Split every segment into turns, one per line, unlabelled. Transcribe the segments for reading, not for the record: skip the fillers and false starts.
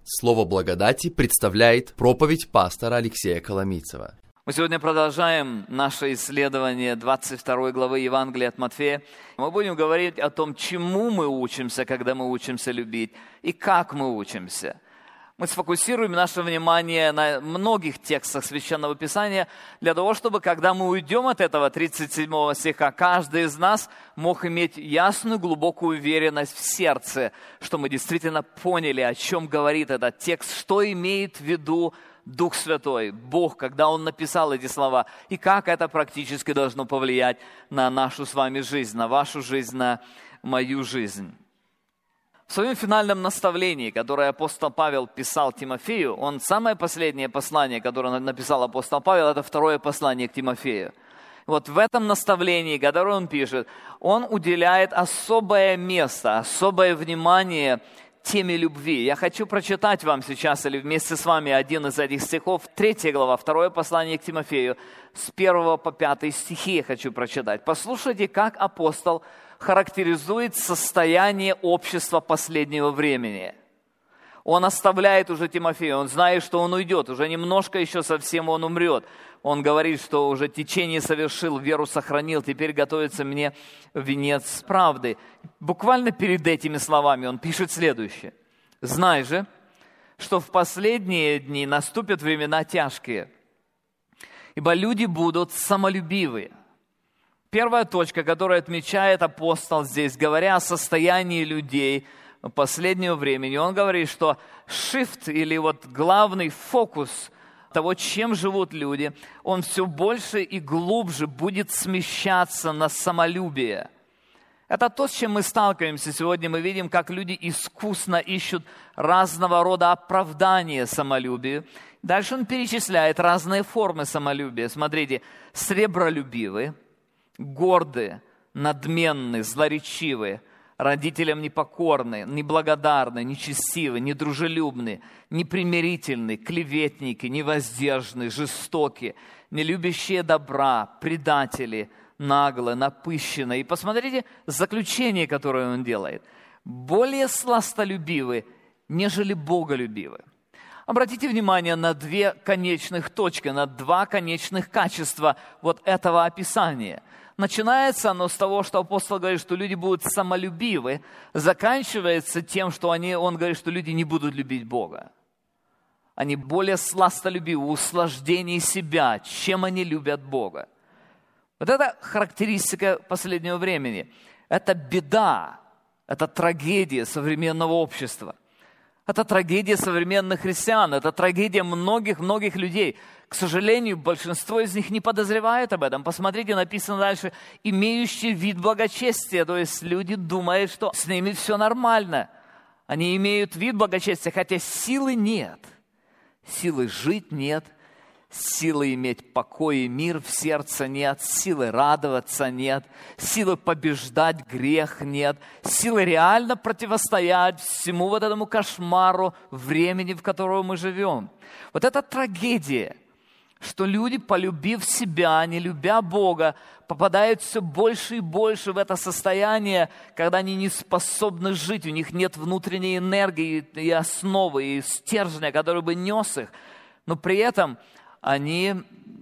Слово благодати представляет проповедь пастора Алексея Коломийцева.
Мы сегодня продолжаем наше исследование 22 главы Евангелия от Матфея. Мы будем говорить о том, чему мы учимся, когда мы учимся любить, и как мы учимся. Мы сфокусируем наше внимание на многих текстах Священного Писания для того, чтобы, когда мы уйдем от этого 37 стиха, каждый из нас мог иметь ясную, глубокую уверенность в сердце, что мы действительно поняли, о чем говорит этот текст, что имеет в виду Дух Святой, Бог, когда Он написал эти слова, и как это практически должно повлиять на нашу с вами жизнь, на вашу жизнь, на мою жизнь. В своем финальном наставлении, которое апостол Павел писал Тимофею, самое последнее послание, которое написал апостол Павел, это второе послание к Тимофею. Вот в этом наставлении, которое он пишет, он уделяет особое место, особое внимание теме любви. Я хочу прочитать вам сейчас, или вместе с вами, один из этих стихов, 3 глава, второе послание к Тимофею, с 1 по 5 стихи я хочу прочитать. Послушайте, как апостол характеризует состояние общества последнего времени. Он оставляет уже Тимофея, он знает, что он уйдет, уже немножко еще совсем он умрет. Он говорит, что уже течение совершил, веру сохранил, теперь готовится мне венец правды. Буквально перед этими словами он пишет следующее. «Знай же, что в последние дни наступят времена тяжкие, ибо люди будут самолюбивы». Первая точка, которую отмечает апостол здесь, говоря о состоянии людей последнего времени, он говорит, что shift, или вот главный фокус того, чем живут люди, он все больше и глубже будет смещаться на самолюбие. Это то, с чем мы сталкиваемся сегодня. Мы видим, как люди искусно ищут разного рода оправдания самолюбию. Дальше он перечисляет разные формы самолюбия. Смотрите, сребролюбивые, гордые, надменные, злоречивые, родителям непокорные, неблагодарные, нечестивые, недружелюбные, непримирительные, клеветники, невоздержанные, жестокие, не любящие добра, предатели, наглые, напыщенные. И посмотрите заключение, которое он делает. Более сластолюбивы, нежели боголюбивы. Обратите внимание на две конечных точки, на два конечных качества вот этого описания. Начинается оно с того, что апостол говорит, что люди будут самолюбивы, заканчивается тем, что он говорит, что люди не будут любить Бога. Они более сластолюбивы, услаждение себя, чем они любят Бога. Вот это характеристика последнего времени. Это беда, это трагедия современного общества. Это трагедия современных христиан, это трагедия многих людей. К сожалению, большинство из них не подозревает об этом. Посмотрите, написано дальше, имеющие вид благочестия. То есть люди думают, что с ними все нормально. Они имеют вид благочестия, хотя силы нет. Силы жить нет. Силы иметь покой и мир в сердце нет, силы радоваться нет, силы побеждать грех нет, силы реально противостоять всему вот этому кошмару времени, в котором мы живем. Вот это трагедия, что люди, полюбив себя, не любя Бога, попадают все больше и больше в это состояние, когда они не способны жить, у них нет внутренней энергии и основы, и стержня, который бы нес их, но при этом они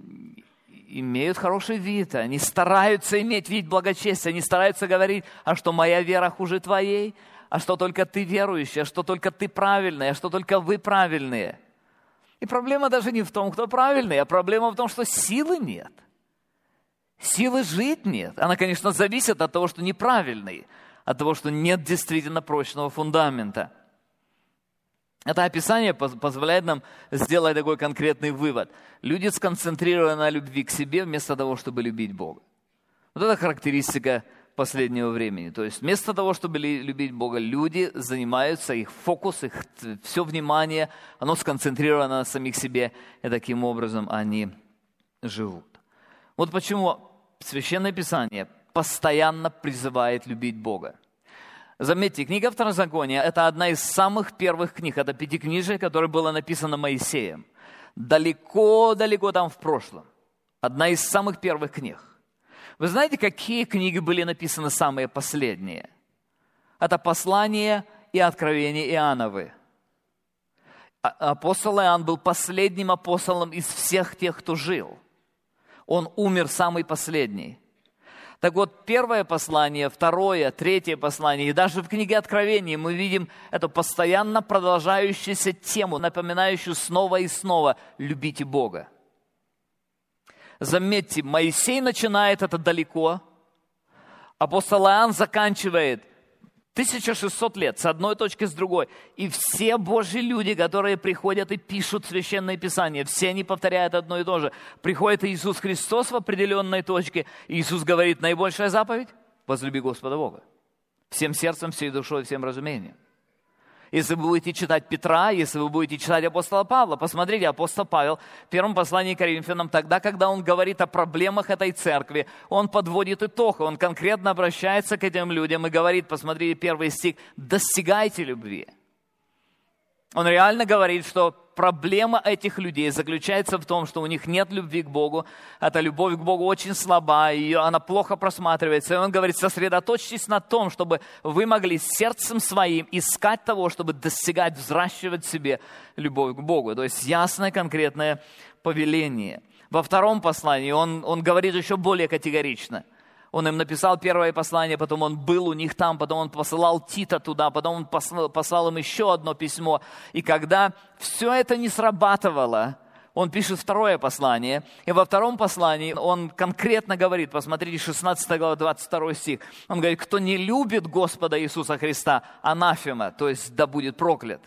имеют хороший вид, они стараются иметь вид благочестия, они стараются говорить, а что моя вера хуже твоей, а что только ты верующий, а что только ты правильный, а что только вы правильные. И проблема даже не в том, кто правильный, а проблема в том, что силы нет. Силы жить нет. Она, конечно, зависит от того, что неправильный, от того, что нет действительно прочного фундамента. Это описание позволяет нам сделать такой конкретный вывод. Люди сконцентрированы на любви к себе вместо того, чтобы любить Бога. Вот это характеристика последнего времени. То есть вместо того, чтобы любить Бога, люди занимаются, их фокус, их все внимание, оно сконцентрировано на самих себе, и таким образом они живут. Вот почему Священное Писание постоянно призывает любить Бога. Заметьте, книга Второзакония – это одна из самых первых книг. Это пятикнижие, которое было написано Моисеем. Далеко-далеко там в прошлом. Одна из самых первых книг. Вы знаете, какие книги были написаны самые последние? Это послание и откровение Иоанновы. Апостол Иоанн был последним апостолом из всех тех, кто жил. Он умер самый последний. Так вот, первое послание, второе, третье послание, и даже в книге Откровения мы видим эту постоянно продолжающуюся тему, напоминающую снова и снова «любите Бога». Заметьте, Моисей начинает это далеко, апостол Иоанн заканчивает 1600 лет с одной точки, с другой. И все Божьи люди, которые приходят и пишут Священное Писание, все они повторяют одно и то же. Приходит Иисус Христос в определенной точке, и Иисус говорит, наибольшая заповедь – возлюби Господа Бога. Всем сердцем, всей душой, всем разумением. Если вы будете читать Петра, если вы будете читать апостола Павла, посмотрите, апостол Павел в первом послании к Коринфянам, тогда, когда он говорит о проблемах этой церкви, он подводит итог, он конкретно обращается к этим людям и говорит, посмотрите, первый стих, «Достигайте любви». Он реально говорит, что проблема этих людей заключается в том, что у них нет любви к Богу. Эта любовь к Богу очень слаба, она плохо просматривается. И он говорит, сосредоточьтесь на том, чтобы вы могли сердцем своим искать того, чтобы достигать, взращивать в себе любовь к Богу. То есть ясное, конкретное повеление. Во втором послании он говорит еще более категорично. Он им написал первое послание, потом он был у них там, потом он посылал Тита туда, потом он послал им еще одно письмо. И когда все это не срабатывало, он пишет второе послание. И во втором послании он конкретно говорит, посмотрите, 16 глава, 22 стих. Он говорит, кто не любит Господа Иисуса Христа, анафема, то есть да будет проклят.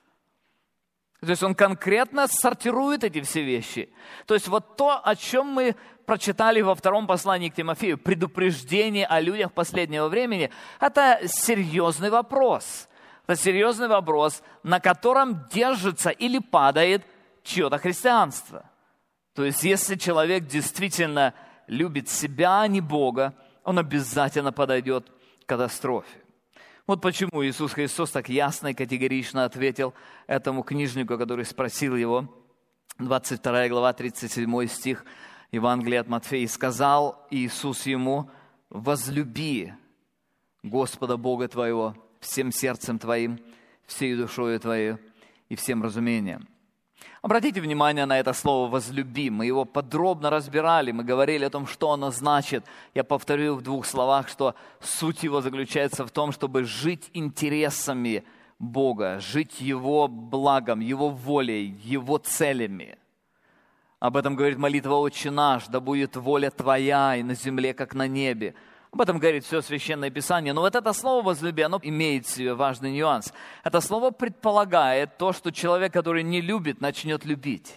То есть он конкретно сортирует эти все вещи. То есть вот то, о чем мы прочитали во втором послании к Тимофею, предупреждение о людях последнего времени, это серьезный вопрос. Это серьезный вопрос, на котором держится или падает чье-то христианство. То есть если человек действительно любит себя, а не Бога, он обязательно подойдет к катастрофе. Вот почему Иисус Христос так ясно и категорично ответил этому книжнику, который спросил его, 22 глава, 37 стих, Евангелие от Матфея. «И сказал Иисус ему, возлюби Господа Бога твоего всем сердцем твоим, всей душою твоей и всем разумением». Обратите внимание на это слово «возлюби». Мы его подробно разбирали, мы говорили о том, что оно значит. Я повторю в двух словах, что суть его заключается в том, чтобы жить интересами Бога, жить Его благом, Его волей, Его целями. Об этом говорит молитва «Отче наш», да будет воля Твоя и на земле, как на небе. Об этом говорит все Священное Писание. Но вот это слово «возлюби», оно имеет в себе важный нюанс. Это слово предполагает то, что человек, который не любит, начнет любить.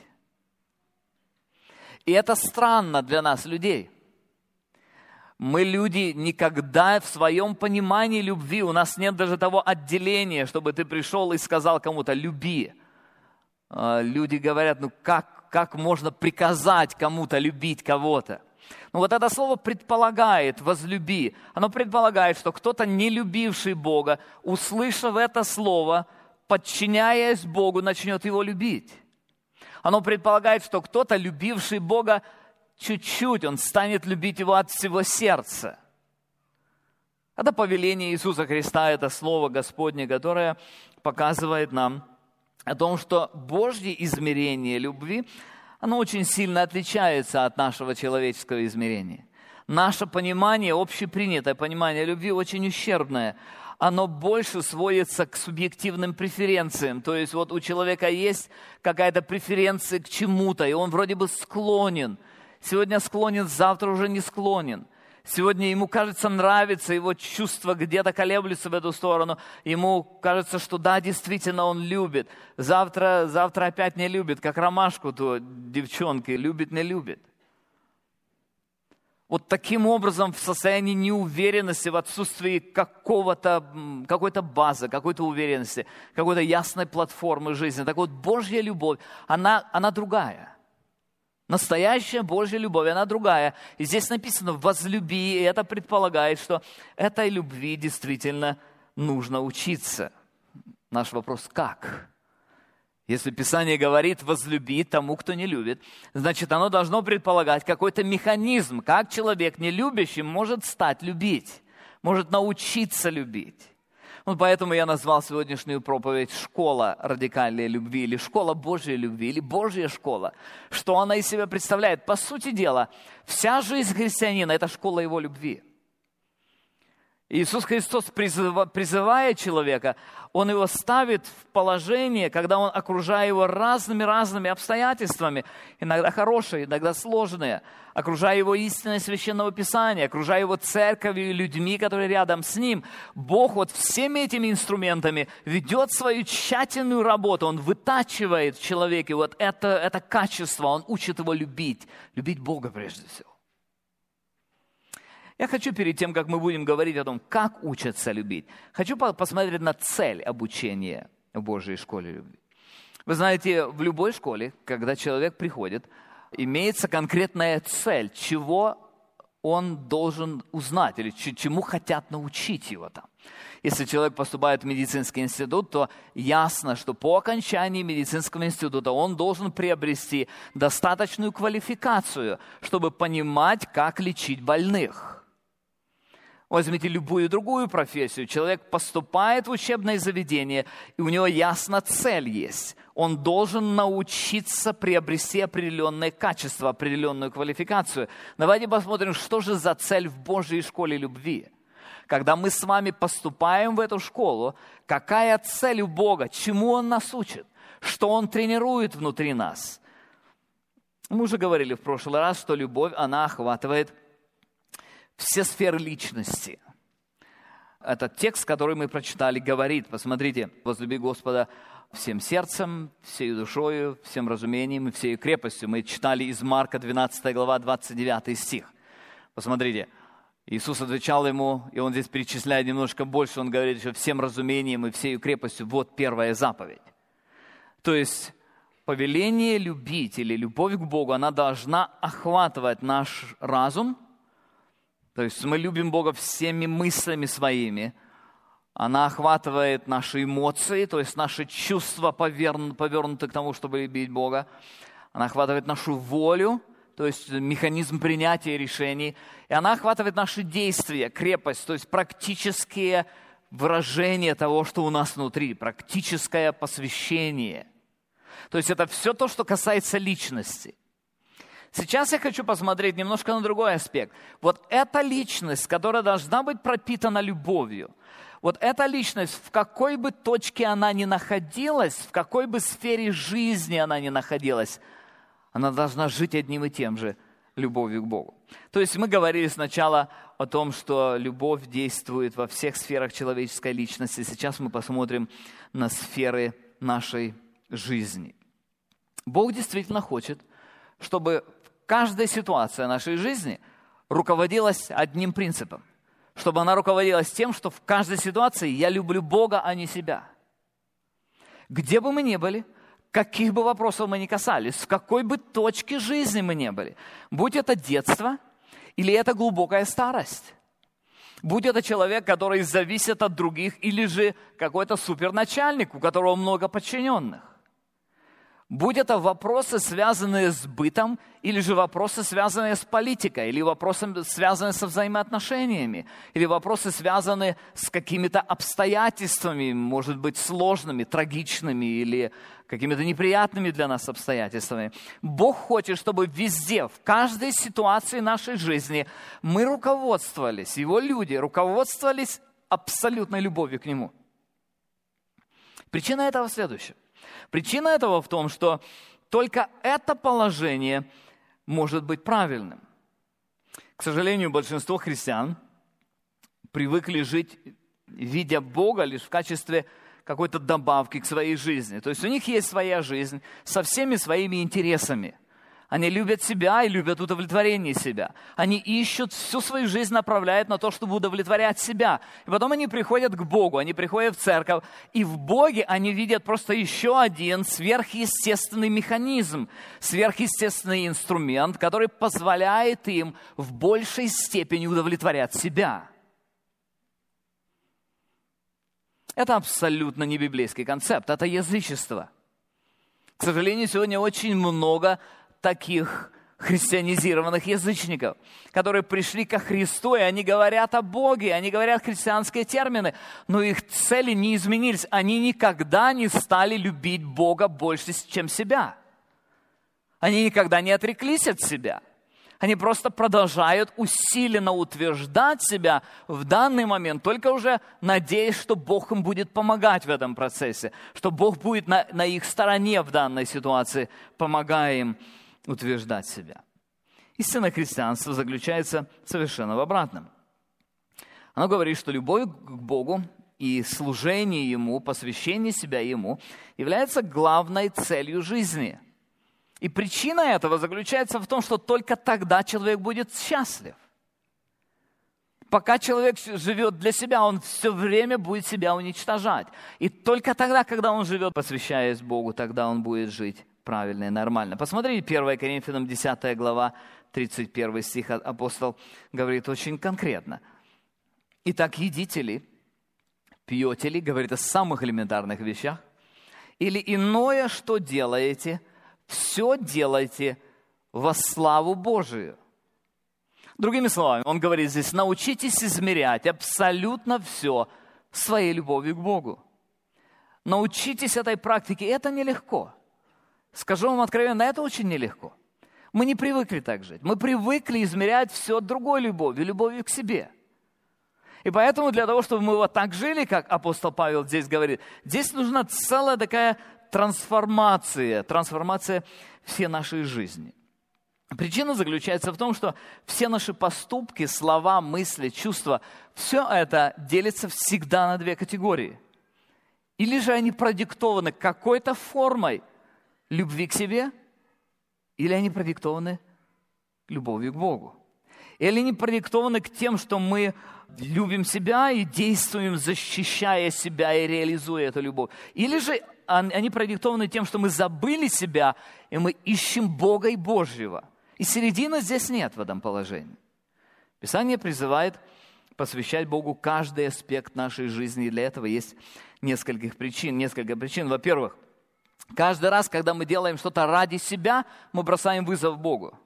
И это странно для нас, людей. Мы, люди, никогда в своем понимании любви, у нас нет даже того отделения, чтобы ты пришел и сказал кому-то «люби». Люди говорят, как можно приказать кому-то любить кого-то? Но вот это слово предполагает «возлюби». Оно предполагает, что кто-то, не любивший Бога, услышав это слово, подчиняясь Богу, начнет Его любить. Оно предполагает, что кто-то, любивший Бога чуть-чуть, он станет любить Его от всего сердца. Это повеление Иисуса Христа, это Слово Господне, которое показывает нам о том, что Божье измерение любви, оно очень сильно отличается от нашего человеческого измерения. Наше понимание, общепринятое понимание любви очень ущербное. Оно больше сводится к субъективным преференциям. То есть вот у человека есть какая-то преференция к чему-то, и он вроде бы склонен. Сегодня склонен, завтра уже не склонен. Сегодня ему, кажется, нравится, его чувства где-то колеблются в эту сторону. Ему кажется, что да, действительно он любит. Завтра опять не любит, как ромашку то девчонки, любит, не любит. Вот таким образом в состоянии неуверенности, в отсутствии какой-то базы, какой-то уверенности, какой-то ясной платформы жизни. Так вот, Божья любовь, она другая. Настоящая Божья любовь, она другая. И здесь написано «возлюби», и это предполагает, что этой любви действительно нужно учиться. Наш вопрос – как? Если Писание говорит «возлюби тому, кто не любит», значит, оно должно предполагать какой-то механизм, как человек, не любящий, может стать любить, может научиться любить. Поэтому я назвал сегодняшнюю проповедь «Школа радикальной любви» или «Школа Божьей любви» или «Божья школа». Что она из себя представляет? По сути дела, вся жизнь христианина – это школа его любви. Иисус Христос, призывая человека, Он его ставит в положение, когда Он окружает его разными обстоятельствами, иногда хорошие, иногда сложные, окружая его истиной Священного Писания, окружая его церковью и людьми, которые рядом с Ним. Бог всеми этими инструментами ведет свою тщательную работу, Он вытачивает в человеке это качество, Он учит его любить Бога прежде всего. Я хочу перед тем, как мы будем говорить о том, как учатся любить, хочу посмотреть на цель обучения в Божьей школе любви. Вы знаете, в любой школе, когда человек приходит, имеется конкретная цель, чего он должен узнать или чему хотят научить его там. Если человек поступает в медицинский институт, то ясно, что по окончании медицинского института он должен приобрести достаточную квалификацию, чтобы понимать, как лечить больных. Возьмите любую другую профессию. Человек поступает в учебное заведение, и у него ясно цель есть. Он должен научиться приобрести определенные качества, определенную квалификацию. Давайте посмотрим, что же за цель в Божьей школе любви. Когда мы с вами поступаем в эту школу, какая цель у Бога, чему Он нас учит, что Он тренирует внутри нас. Мы уже говорили в прошлый раз, что любовь, она охватывает все сферы личности. Этот текст, который мы прочитали, говорит, посмотрите, возлюби Господа всем сердцем, всей душою, всем разумением и всей крепостью. Мы читали из Марка 12 глава, 29 стих. Посмотрите, Иисус отвечал ему, и Он здесь перечисляет немножко больше, Он говорит еще всем разумением и всей крепостью. Вот первая заповедь. То есть повеление любить или любовь к Богу, она должна охватывать наш разум. То есть мы любим Бога всеми мыслями своими. Она охватывает наши эмоции, то есть наши чувства повернуты к тому, чтобы любить Бога. Она охватывает нашу волю, то есть механизм принятия решений. И она охватывает наши действия, крепость, то есть практические выражения того, что у нас внутри, практическое посвящение. То есть это все то, что касается личности. Сейчас я хочу посмотреть немножко на другой аспект. Вот эта личность, которая должна быть пропитана любовью, вот эта личность, в какой бы точке она ни находилась, в какой бы сфере жизни она ни находилась, она должна жить одним и тем же любовью к Богу. То есть мы говорили сначала о том, что любовь действует во всех сферах человеческой личности. Сейчас мы посмотрим на сферы нашей жизни. Бог действительно хочет, чтобы каждая ситуация нашей жизни руководилась одним принципом. Чтобы она руководилась тем, что в каждой ситуации я люблю Бога, а не себя. Где бы мы ни были, каких бы вопросов мы ни касались, в какой бы точке жизни мы ни были, будь это детство или это глубокая старость, будь это человек, который зависит от других, или же какой-то суперначальник, у которого много подчиненных, будь это вопросы, связанные с бытом, или же вопросы, связанные с политикой, или вопросы, связанные со взаимоотношениями, или вопросы, связанные с какими-то обстоятельствами, может быть, сложными, трагичными или какими-то неприятными для нас обстоятельствами. Бог хочет, чтобы везде, в каждой ситуации нашей жизни мы руководствовались, Его люди руководствовались абсолютной любовью к Нему. Причина этого следующая. Причина этого в том, что только это положение может быть правильным. К сожалению, большинство христиан привыкли жить, видя Бога лишь в качестве какой-то добавки к своей жизни. То есть у них есть своя жизнь со всеми своими интересами. Они любят себя и любят удовлетворение себя. Они ищут, всю свою жизнь направляют на то, чтобы удовлетворять себя. И потом они приходят к Богу, они приходят в церковь, и в Боге они видят просто еще один сверхъестественный механизм, сверхъестественный инструмент, который позволяет им в большей степени удовлетворять себя. Это абсолютно не библейский концепт, это язычество. К сожалению, сегодня очень много таких христианизированных язычников, которые пришли ко Христу, и они говорят о Боге, они говорят христианские термины, но их цели не изменились. Они никогда не стали любить Бога больше, чем себя. Они никогда не отреклись от себя. Они просто продолжают усиленно утверждать себя в данный момент, только уже надеясь, что Бог им будет помогать в этом процессе, что Бог будет на их стороне в данной ситуации, помогая им утверждать себя. Истинное христианство заключается совершенно в обратном. Оно говорит, что любовь к Богу и служение Ему, посвящение себя Ему является главной целью жизни. И причина этого заключается в том, что только тогда человек будет счастлив. Пока человек живет для себя, он все время будет себя уничтожать. И только тогда, когда он живет, посвящаясь Богу, тогда он будет жить правильно и нормально. Посмотрите, 1 Коринфянам 10 глава, 31 стих, апостол говорит очень конкретно. «Итак, едите ли, пьете ли, говорит о самых элементарных вещах, или иное, что делаете, все делайте во славу Божию». Другими словами, он говорит здесь, научитесь измерять абсолютно все своей любовью к Богу. Научитесь этой практике, это нелегко. Скажу вам откровенно, это очень нелегко. Мы не привыкли так жить. Мы привыкли измерять все другой любовью к себе. И поэтому для того, чтобы мы вот так жили, как апостол Павел здесь говорит, здесь нужна целая такая трансформация всей нашей жизни. Причина заключается в том, что все наши поступки, слова, мысли, чувства, все это делится всегда на две категории. Или же они продиктованы какой-то формой любви к себе, или они продиктованы любовью к Богу. Или они продиктованы к тем, что мы любим себя и действуем, защищая себя и реализуя эту любовь. Или же они продиктованы тем, что мы забыли себя, и мы ищем Бога и Божьего. И середины здесь нет в этом положении. Писание призывает посвящать Богу каждый аспект нашей жизни, и для этого есть несколько причин. Во-первых, каждый раз, когда мы делаем что-то ради себя, мы бросаем вызов Богу.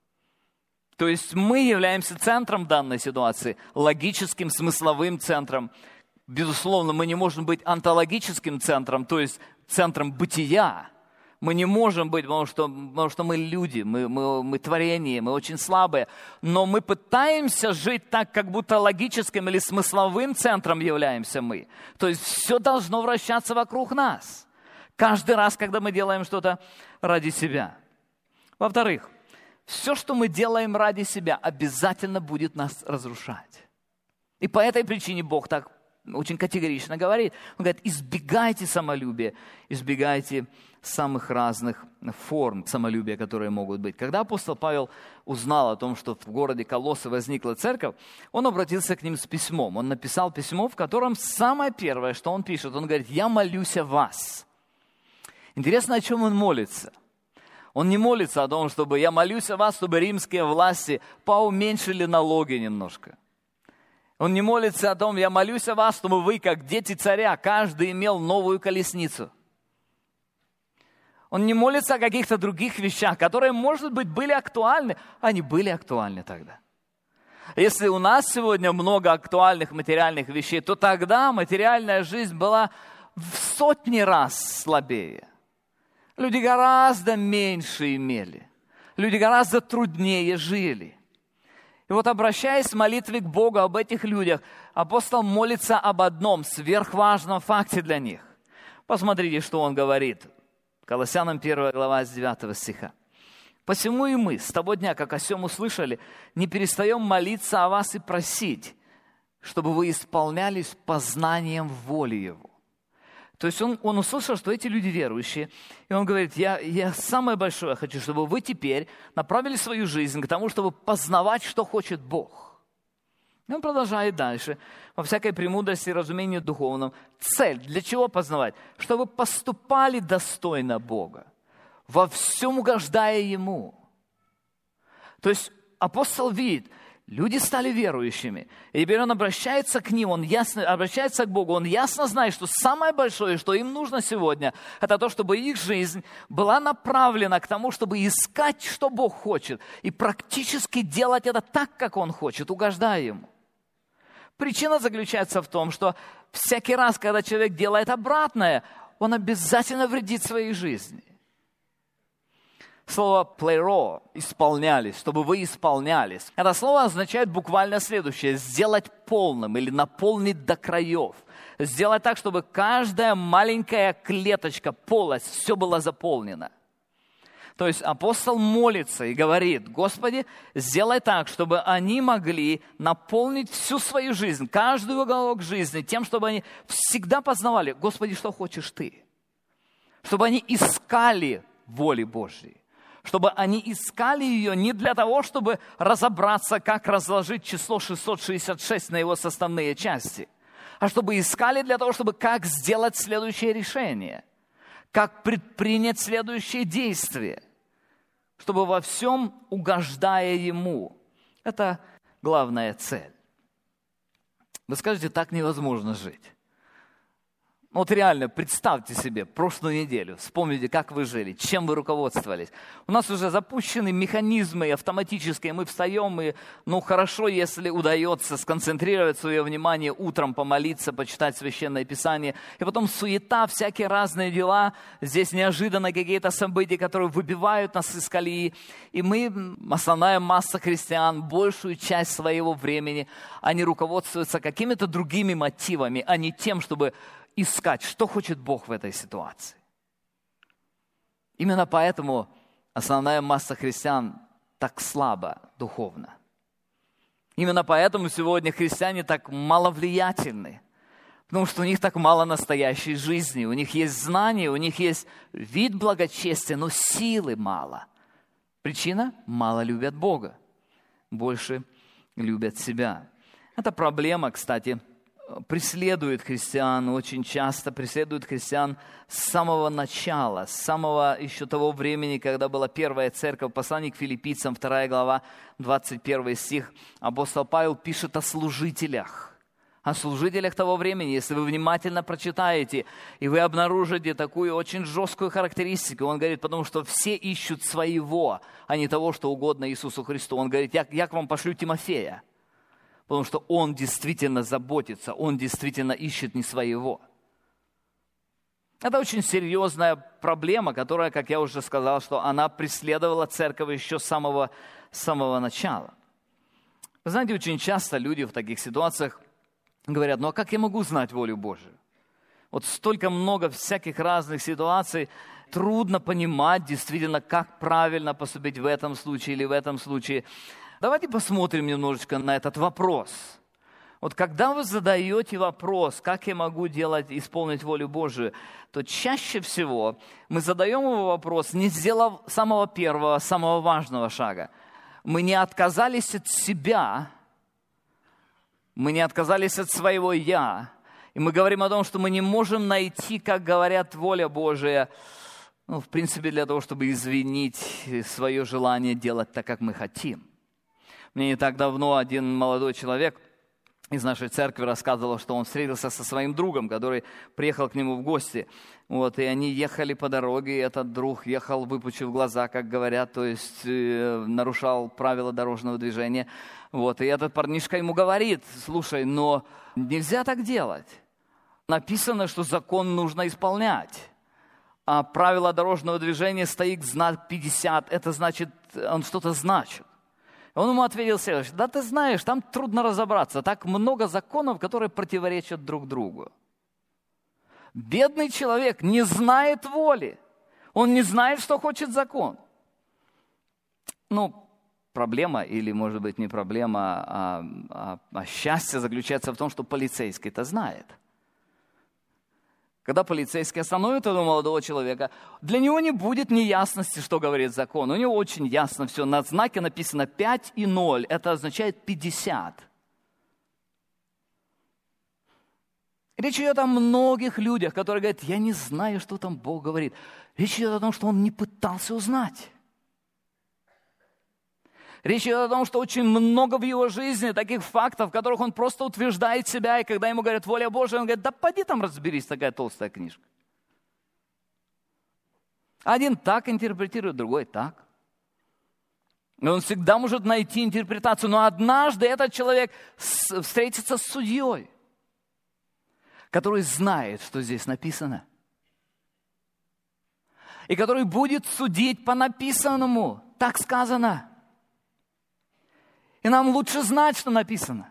То есть мы являемся центром данной ситуации, логическим, смысловым центром. Безусловно, мы не можем быть онтологическим центром, то есть центром бытия. Мы не можем быть, потому что мы люди, мы творение, мы очень слабые. Но мы пытаемся жить так, как будто логическим или смысловым центром являемся мы. То есть все должно вращаться вокруг нас. Каждый раз, когда мы делаем что-то ради себя. Во-вторых, все, что мы делаем ради себя, обязательно будет нас разрушать. И по этой причине Бог так очень категорично говорит. Он говорит, избегайте самолюбия, избегайте самых разных форм самолюбия, которые могут быть. Когда апостол Павел узнал о том, что в городе Колоссе возникла церковь, он обратился к ним с письмом. Он написал письмо, в котором самое первое, что он пишет, он говорит, «Я молюсь о вас». Интересно, о чем он молится. Он не молится о том, чтобы «я молюсь о вас, чтобы римские власти поуменьшили налоги немножко». Он не молится о том, «я молюсь о вас, чтобы вы, как дети царя, каждый имел новую колесницу». Он не молится о каких-то других вещах, которые, может быть, были актуальны. Они были актуальны тогда. Если у нас сегодня много актуальных материальных вещей, то тогда материальная жизнь была в сотни раз слабее. Люди гораздо меньше имели. Люди гораздо труднее жили. И вот, обращаясь в молитве к Богу об этих людях, апостол молится об одном сверхважном факте для них. Посмотрите, что он говорит. Колоссянам 1 глава с 9 стиха. «Посему и мы, с того дня, как о сем услышали, не перестаем молиться о вас и просить, чтобы вы исполнялись познанием воли Его». То есть он услышал, что эти люди верующие, и он говорит, я самое большое хочу, чтобы вы теперь направили свою жизнь к тому, чтобы познавать, что хочет Бог. И он продолжает дальше. Во всякой премудрости и разумении духовном. Цель, для чего познавать? Чтобы поступали достойно Бога, во всем угождая Ему. То есть апостол видит, Люди стали верующими. И теперь он обращается к ним, обращается к Богу. Он ясно знает, что самое большое, что им нужно сегодня, это то, чтобы их жизнь была направлена к тому, чтобы искать, что Бог хочет. И практически делать это так, как Он хочет, угождая Ему. Причина заключается в том, что всякий раз, когда человек делает обратное, он обязательно вредит своей жизни. Слово «плейро» – «исполнялись», чтобы вы исполнялись. Это слово означает буквально следующее – сделать полным или наполнить до краев. Сделать так, чтобы каждая маленькая клеточка, полость, все было заполнено. То есть апостол молится и говорит: Господи, сделай так, чтобы они могли наполнить всю свою жизнь, каждый уголок жизни тем, чтобы они всегда познавали: Господи, что хочешь Ты? Чтобы они искали воли Божьей. Чтобы они искали ее не для того, чтобы разобраться, как разложить число 666 на его составные части, а чтобы искали для того, чтобы как сделать следующее решение, как предпринять следующее действие, чтобы во всем угождая Ему. Это главная цель. Вы скажете, так невозможно жить. Вот реально, представьте себе прошлую неделю, вспомните, как вы жили, чем вы руководствовались. У нас уже запущены механизмы автоматические, мы встаем, и хорошо, если удается сконцентрировать свое внимание утром, помолиться, почитать Священное Писание, и потом суета, всякие разные дела, здесь неожиданно какие-то события, которые выбивают нас из колеи, и мы, основная масса христиан, большую часть своего времени, они руководствуются какими-то другими мотивами, а не тем, чтобы искать, что хочет Бог в этой ситуации. Именно поэтому основная масса христиан так слаба духовно. Именно поэтому сегодня христиане так маловлиятельны, потому что у них так мало настоящей жизни, у них есть знания, у них есть вид благочестия, но силы мало. Причина? Мало любят Бога, больше любят себя. Это проблема, кстати, преследует христиан, очень часто преследует христиан с самого начала, с самого еще того времени, когда была первая церковь. Послание к Филиппийцам, 2 глава, 21 стих. Апостол Павел пишет о служителях того времени. Если вы внимательно прочитаете, и вы обнаружите такую очень жесткую характеристику, он говорит, потому что все ищут своего, а не того, что угодно Иисусу Христу. Он говорит, я к вам пошлю Тимофея. Потому что он действительно заботится, он действительно ищет не своего. Это очень серьезная проблема, которая, как я уже сказал, что она преследовала церковь еще с самого начала. Вы знаете, очень часто люди в таких ситуациях говорят, а как я могу знать волю Божию? Вот столько много всяких разных ситуаций, трудно понимать действительно, как правильно поступить в этом случае или в этом случае. Давайте посмотрим немножечко на этот вопрос. Вот когда вы задаете вопрос, как я могу исполнить волю Божию, то чаще всего мы задаем его вопрос, не сделав самого первого, самого важного шага. Мы не отказались от себя, мы не отказались от своего «я», и мы говорим о том, что мы не можем найти, как говорят, воля Божия, в принципе, для того, чтобы извинить свое желание делать так, как мы хотим. Мне не так давно один молодой человек из нашей церкви рассказывал, что он встретился со своим другом, который приехал к нему в гости. И они ехали по дороге, и этот друг ехал, выпучив глаза, как говорят, то есть нарушал правила дорожного движения. И этот парнишка ему говорит, слушай, но нельзя так делать. Написано, что закон нужно исполнять. А правила дорожного движения стоит знак 50, это значит, он что-то значит. Он ему ответил следующее: да ты знаешь, там трудно разобраться, так много законов, которые противоречат друг другу. Бедный человек не знает воли, он не знает, что хочет закон. Проблема, или может быть не проблема, а счастье заключается в том, что полицейский-то знает. Когда полицейский остановит этого молодого человека, для него не будет неясности, что говорит закон. У него очень ясно все. На знаке написано 5 и 0. Это означает 50. Речь идет о многих людях, которые говорят, я не знаю, что там Бог говорит. Речь идет о том, что он не пытался узнать. Речь идет о том, что очень много в его жизни таких фактов, в которых он просто утверждает себя, и когда ему говорят «воля Божия», он говорит: да поди там разберись, такая толстая книжка. Один так интерпретирует, другой так. И он всегда может найти интерпретацию, но однажды этот человек встретится с судьей, который знает, что здесь написано, и который будет судить по написанному. Так сказано. И нам лучше знать, что написано.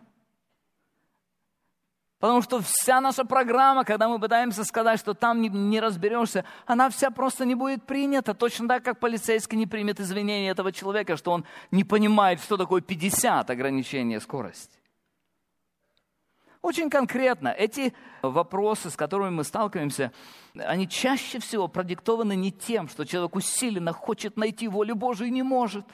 Потому что вся наша программа, когда мы пытаемся сказать, что там не разберешься, она вся просто не будет принята. Точно так, как полицейский не примет извинения этого человека, что он не понимает, что такое 50 ограничения скорости. Очень конкретно, эти вопросы, с которыми мы сталкиваемся, они чаще всего продиктованы не тем, что человек усиленно хочет найти волю Божию и не может.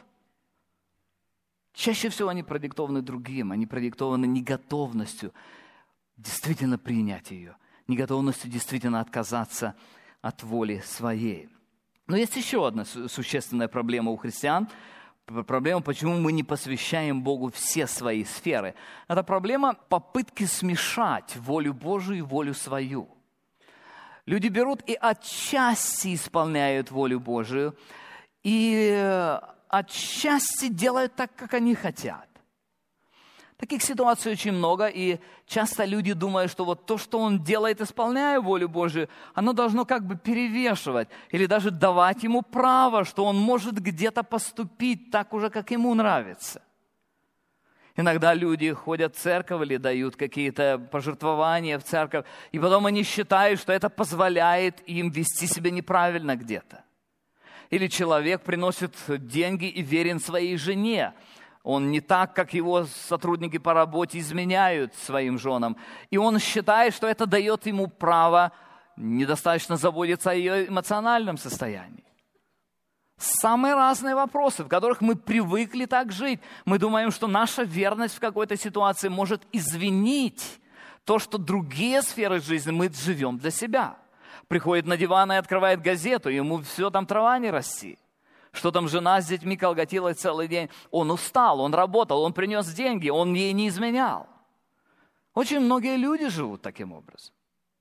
Чаще всего они продиктованы другим, они продиктованы неготовностью действительно принять ее, неготовностью действительно отказаться от воли своей. Но есть еще одна существенная проблема у христиан. Проблема, почему мы не посвящаем Богу все свои сферы. Это проблема попытки смешать волю Божию и волю свою. Люди берут и отчасти исполняют волю Божию, и отчасти делают так, как они хотят. Таких ситуаций очень много, и часто люди думают, что вот то, что он делает, исполняя волю Божию, оно должно как бы перевешивать или даже давать ему право, что он может где-то поступить так уже, как ему нравится. Иногда люди ходят в церковь или дают какие-то пожертвования в церковь, и потом они считают, что это позволяет им вести себя неправильно где-то. Или человек приносит деньги и верен своей жене. Он не так, как его сотрудники по работе изменяют своим женам. И он считает, что это дает ему право недостаточно заботиться о ее эмоциональном состоянии. Самые разные вопросы, в которых мы привыкли так жить. Мы думаем, что наша верность в какой-то ситуации может извинить то, что другие сферы жизни мы живем для себя. Приходит на диван и открывает газету, ему все там трава не расти. Что там жена с детьми колготилась целый день. Он устал, он работал, он принес деньги, он ей не изменял. Очень многие люди живут таким образом.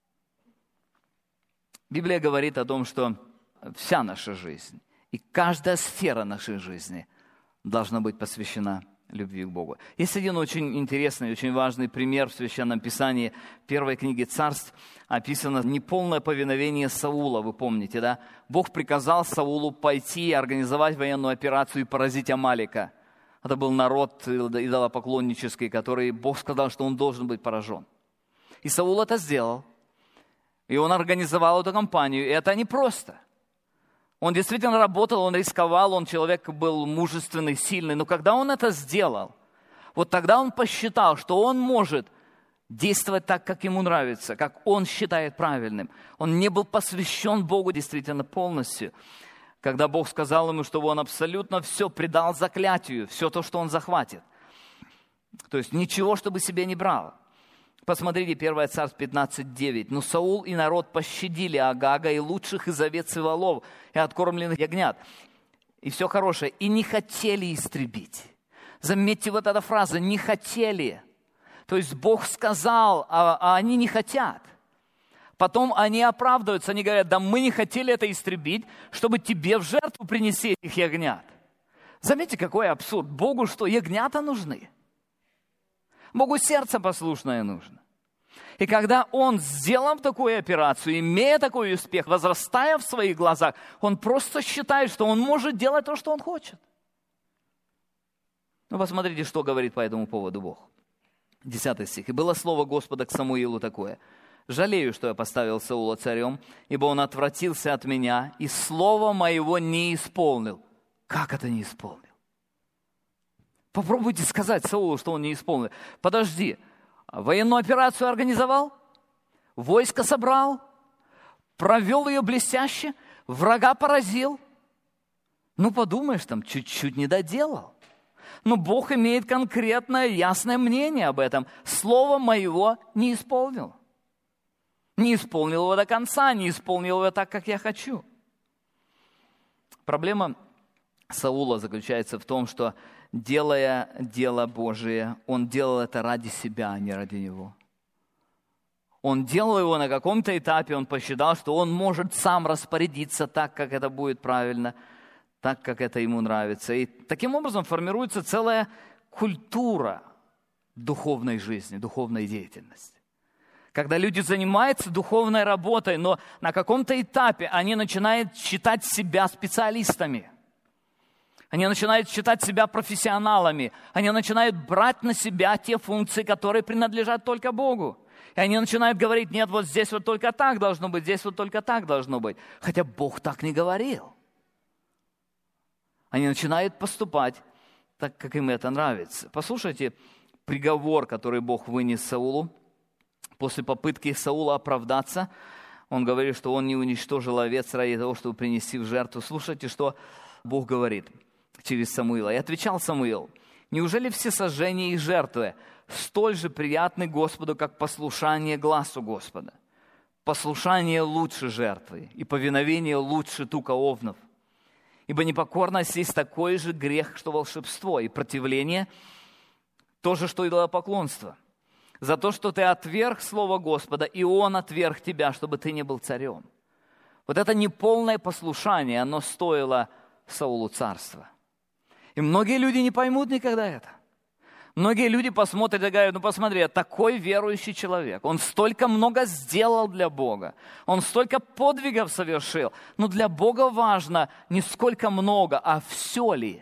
Библия говорит о том, что вся наша жизнь и каждая сфера нашей жизни должна быть посвящена любви к Богу. Есть один очень интересный, очень важный пример в Священном Писании. В первой книге Царств описано неполное повиновение Саула, вы помните, да? Бог приказал Саулу пойти и организовать военную операцию и поразить Амалика. Это был народ идолопоклоннический, который Бог сказал, что он должен быть поражен. И Саул это сделал. И он организовал эту кампанию. И это непросто. Он действительно работал, он рисковал, он человек был мужественный, сильный. Но когда он это сделал, вот тогда он посчитал, что он может действовать так, как ему нравится, как он считает правильным. Он не был посвящен Богу действительно полностью. Когда Бог сказал ему, чтобы он абсолютно все предал заклятию, все то, что он захватит. То есть ничего, чтобы себе не брал. Посмотрите, 1 Царств 15:9. «Но Саул и народ пощадили Агага и лучших из овец и волов, и откормленных ягнят». И все хорошее. «И не хотели истребить». Заметьте вот эта фраза «не хотели». То есть Бог сказал, а они не хотят. Потом они оправдываются, они говорят: да мы не хотели это истребить, чтобы тебе в жертву принести этих ягнят. Заметьте, какой абсурд. Богу что, ягнята нужны? Богу сердце послушное нужно. И когда он, сделав такую операцию, имея такой успех, возрастая в своих глазах, он просто считает, что он может делать то, что он хочет. Ну, посмотрите, что говорит по этому поводу Бог. 10 стих. «И было слово Господа к Самуилу такое: жалею, что я поставил Саула царем, ибо он отвратился от меня, и слова моего не исполнил». Как это не исполнил? Попробуйте сказать Саулу, что он не исполнил. Подожди, военную операцию организовал, войско собрал, провел ее блестяще, врага поразил. Ну, подумаешь, там чуть-чуть не доделал. Но Бог имеет конкретное, ясное мнение об этом. Слово моего не исполнил. Не исполнил его до конца, не исполнил его так, как я хочу. Проблема Саула заключается в том, что, делая дело Божие, он делал это ради себя, а не ради него. Он делал его на каком-то этапе, он посчитал, что он может сам распорядиться так, как это будет правильно, так, как это ему нравится. И таким образом формируется целая культура духовной жизни, духовной деятельности. Когда люди занимаются духовной работой, но на каком-то этапе они начинают считать себя специалистами. Они начинают считать себя профессионалами. Они начинают брать на себя те функции, которые принадлежат только Богу. И они начинают говорить: нет, вот здесь вот только так должно быть, здесь вот только так должно быть. Хотя Бог так не говорил. Они начинают поступать так, как им это нравится. Послушайте приговор, который Бог вынес Саулу. После попытки Саула оправдаться, он говорит, что он не уничтожил овец ради того, чтобы принести в жертву. Слушайте, что Бог говорит через Самуила. «И отвечал Самуил: неужели все сожжения и жертвы столь же приятны Господу, как послушание гласу Господа? Послушание лучше жертвы, и повиновение лучше тука овнов. Ибо непокорность есть такой же грех, что волшебство, и противление то же, что идолопоклонство. За то, что ты отверг слово Господа, и Он отверг тебя, чтобы ты не был царем». Вот это неполное послушание, оно стоило Саулу царства. И многие люди не поймут никогда это. Многие люди посмотрят и говорят: ну посмотри, такой верующий человек, он столько много сделал для Бога, он столько подвигов совершил. Но для Бога важно не сколько много, а все ли.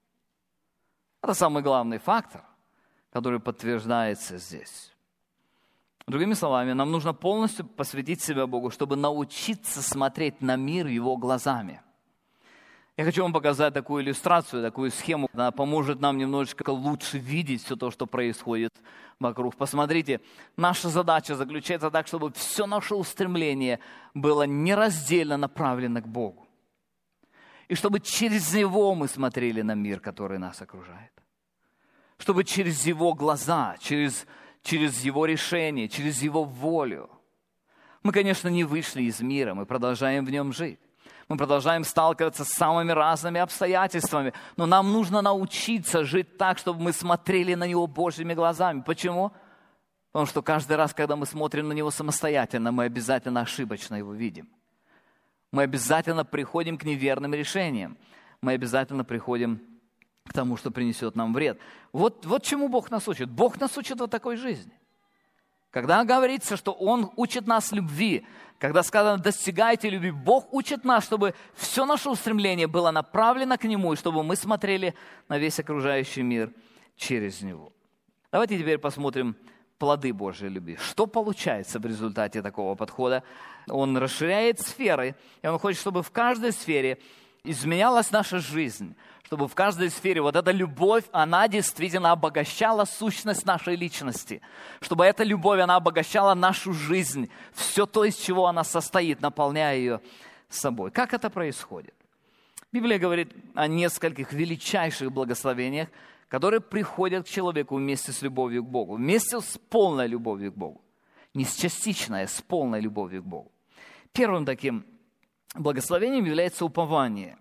Это самый главный фактор, который подтверждается здесь. Другими словами, нам нужно полностью посвятить себя Богу, чтобы научиться смотреть на мир Его глазами. Я хочу вам показать такую иллюстрацию, такую схему. Она поможет нам немножечко лучше видеть все то, что происходит вокруг. Посмотрите, наша задача заключается так, чтобы все наше устремление было нераздельно направлено к Богу. И чтобы через Него мы смотрели на мир, который нас окружает. Чтобы через Его глаза, через Его решение, через Его волю. Мы, конечно, не вышли из мира, мы продолжаем в нем жить. Мы продолжаем сталкиваться с самыми разными обстоятельствами, но нам нужно научиться жить так, чтобы мы смотрели на Него Божьими глазами. Почему? Потому что каждый раз, когда мы смотрим на Него самостоятельно, мы обязательно ошибочно Его видим. Мы обязательно приходим к неверным решениям. Мы обязательно приходим к тому, что принесет нам вред. Вот чему Бог нас учит. Бог нас учит вот такой жизни. Когда говорится, что Он учит нас любви, когда сказано «достигайте любви», Бог учит нас, чтобы все наше устремление было направлено к Нему, и чтобы мы смотрели на весь окружающий мир через Него. Давайте теперь посмотрим плоды Божьей любви. Что получается в результате такого подхода? Он расширяет сферы, и Он хочет, чтобы в каждой сфере изменялась наша жизнь, чтобы в каждой сфере вот эта любовь, она действительно обогащала сущность нашей личности, чтобы эта любовь, она обогащала нашу жизнь, все то, из чего она состоит, наполняя ее собой. Как это происходит? Библия говорит о нескольких величайших благословениях, которые приходят к человеку вместе с любовью к Богу, вместе с полной любовью к Богу. Не с частичной, а с полной любовью к Богу. Первым таким благословением является упование.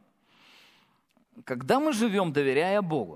Когда мы живем, доверяя Богу,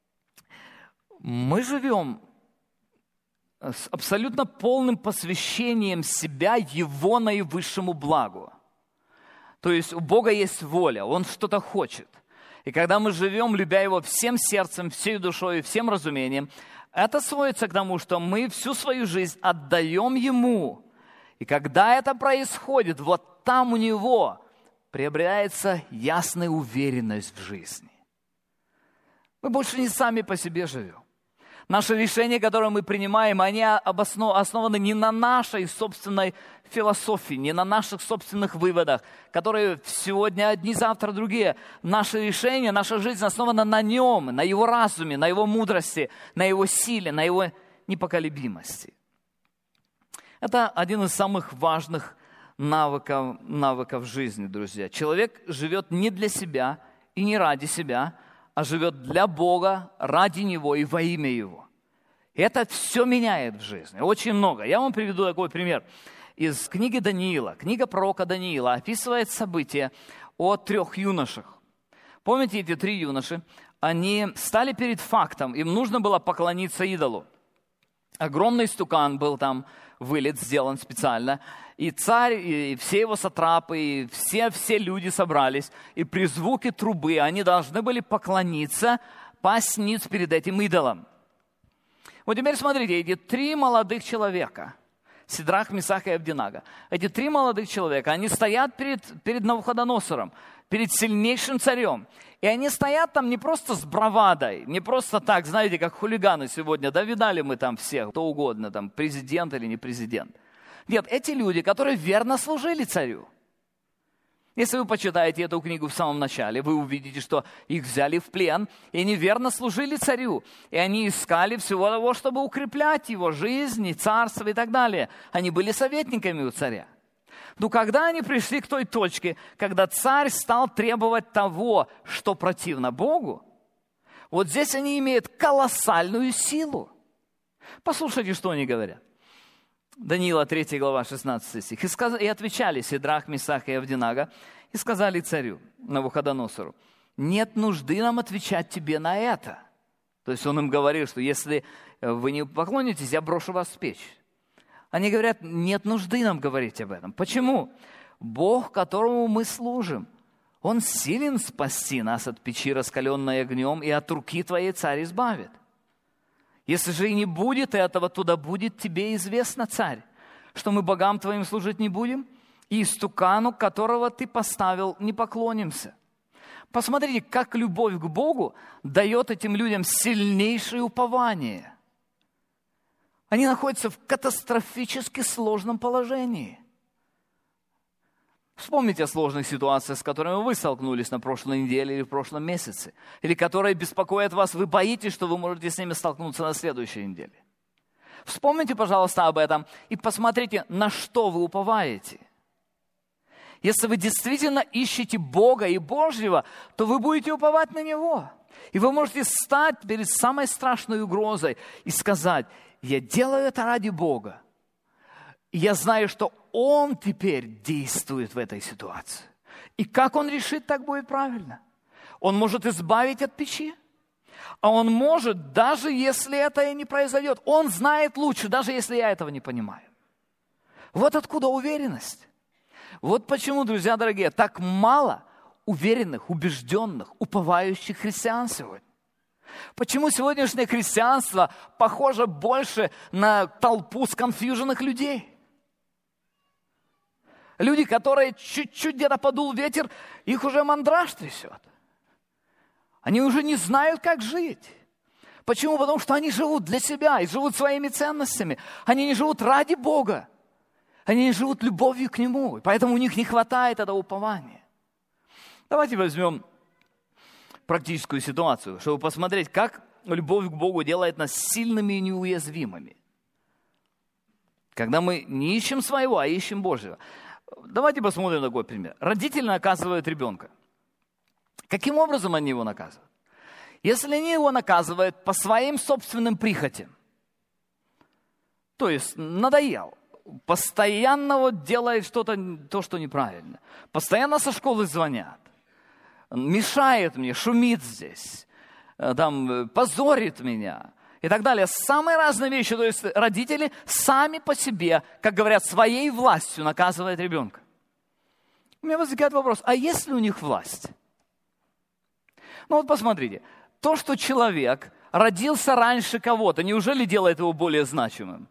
мы живем с абсолютно полным посвящением себя Его наивысшему благу. То есть у Бога есть воля, Он что-то хочет. И когда мы живем, любя Его всем сердцем, всей душой и всем разумением, это сводится к тому, что мы всю свою жизнь отдаем Ему. И когда это происходит, вот там у Него приобретается ясная уверенность в жизни. Мы больше не сами по себе живем. Наши решения, которые мы принимаем, они основаны не на нашей собственной философии, не на наших собственных выводах, которые сегодня одни, завтра другие. Наши решения, наша жизнь основана на Нем, на Его разуме, на Его мудрости, на Его силе, на Его непоколебимости. Это один из самых важных навыков жизни, друзья. Человек живет не для себя и не ради себя, а живет для Бога, ради Него и во имя Его. И это все меняет в жизни. Очень много. Я вам приведу такой пример. Из книги Даниила. Книга пророка Даниила описывает события о 3 юношах. Помните, эти 3 юноши, они стали перед фактом, им нужно было поклониться идолу. Огромный стукан был там, вылет сделан специально, и царь, и все его сатрапы, и все люди собрались, и при звуке трубы они должны были поклониться, пасть ниц перед этим идолом. Вот теперь смотрите, эти 3 молодых человека, Сидрах, Месах и Авденаго, эти 3 молодых человека, они стоят перед Навуходоносором, перед сильнейшим царем. И они стоят там не просто с бравадой, не просто так, знаете, как хулиганы сегодня, да, видали мы там всех, кто угодно, там, президент или не президент. Нет, эти люди, которые верно служили царю. Если вы почитаете эту книгу в самом начале, вы увидите, что их взяли в плен, и они верно служили царю. И они искали всего того, чтобы укреплять его жизнь, и царство и так далее. Они были советниками у царя. Но когда они пришли к той точке, когда царь стал требовать того, что противно Богу, вот здесь они имеют колоссальную силу. Послушайте, что они говорят. Даниила 3 глава 16 стих. «И отвечали Сидрах, Месах и Авденаго, и сказали царю Навуходоносору: нет нужды нам отвечать тебе на это». То есть он им говорил, что если вы не поклонитесь, я брошу вас в печь. Они говорят, нет нужды нам говорить об этом. Почему? Бог, которому мы служим, Он силен спасти нас от печи, раскаленной огнем, и от руки твоей царь избавит. Если же и не будет этого, то да будет тебе известно, царь, что мы богам твоим служить не будем, и истукану, которого ты поставил, не поклонимся. Посмотрите, как любовь к Богу дает этим людям сильнейшее упование. Они находятся в катастрофически сложном положении. Вспомните о сложных ситуациях, с которыми вы столкнулись на прошлой неделе или в прошлом месяце, или которые беспокоят вас, вы боитесь, что вы можете с ними столкнуться на следующей неделе. Вспомните, пожалуйста, об этом и посмотрите, на что вы уповаете. Если вы действительно ищете Бога и Божьего, то вы будете уповать на Него. И вы можете стать перед самой страшной угрозой и сказать: я делаю это ради Бога. И я знаю, что Он теперь действует в этой ситуации. И как Он решит, так будет правильно. Он может избавить от печи. А Он может, даже если это и не произойдет. Он знает лучше, даже если я этого не понимаю. Вот откуда уверенность. Вот почему, друзья дорогие, так мало уверенных, убежденных, уповающих христиан сегодня. Почему сегодняшнее христианство похоже больше на толпу сконфьюженных людей? Люди, которые чуть-чуть где-то подул ветер, их уже мандраж трясет. Они уже не знают, как жить. Почему? Потому что они живут для себя и живут своими ценностями. Они не живут ради Бога. Они не живут любовью к Нему. И поэтому у них не хватает этого упования. Давайте возьмем практическую ситуацию, чтобы посмотреть, как любовь к Богу делает нас сильными и неуязвимыми. Когда мы не ищем своего, а ищем Божьего. Давайте посмотрим такой пример. Родители наказывают ребенка. Каким образом они его наказывают? Если они его наказывают по своим собственным прихотям, то есть надоел, постоянно вот делает что-то, то, что неправильно, постоянно со школы звонят, мешает мне, шумит здесь, там, позорит меня и так далее. Самые разные вещи. То есть родители сами по себе, как говорят, своей властью наказывают ребенка. У меня возникает вопрос, а есть ли у них власть? Ну вот посмотрите, то, что человек родился раньше кого-то, неужели делает его более значимым?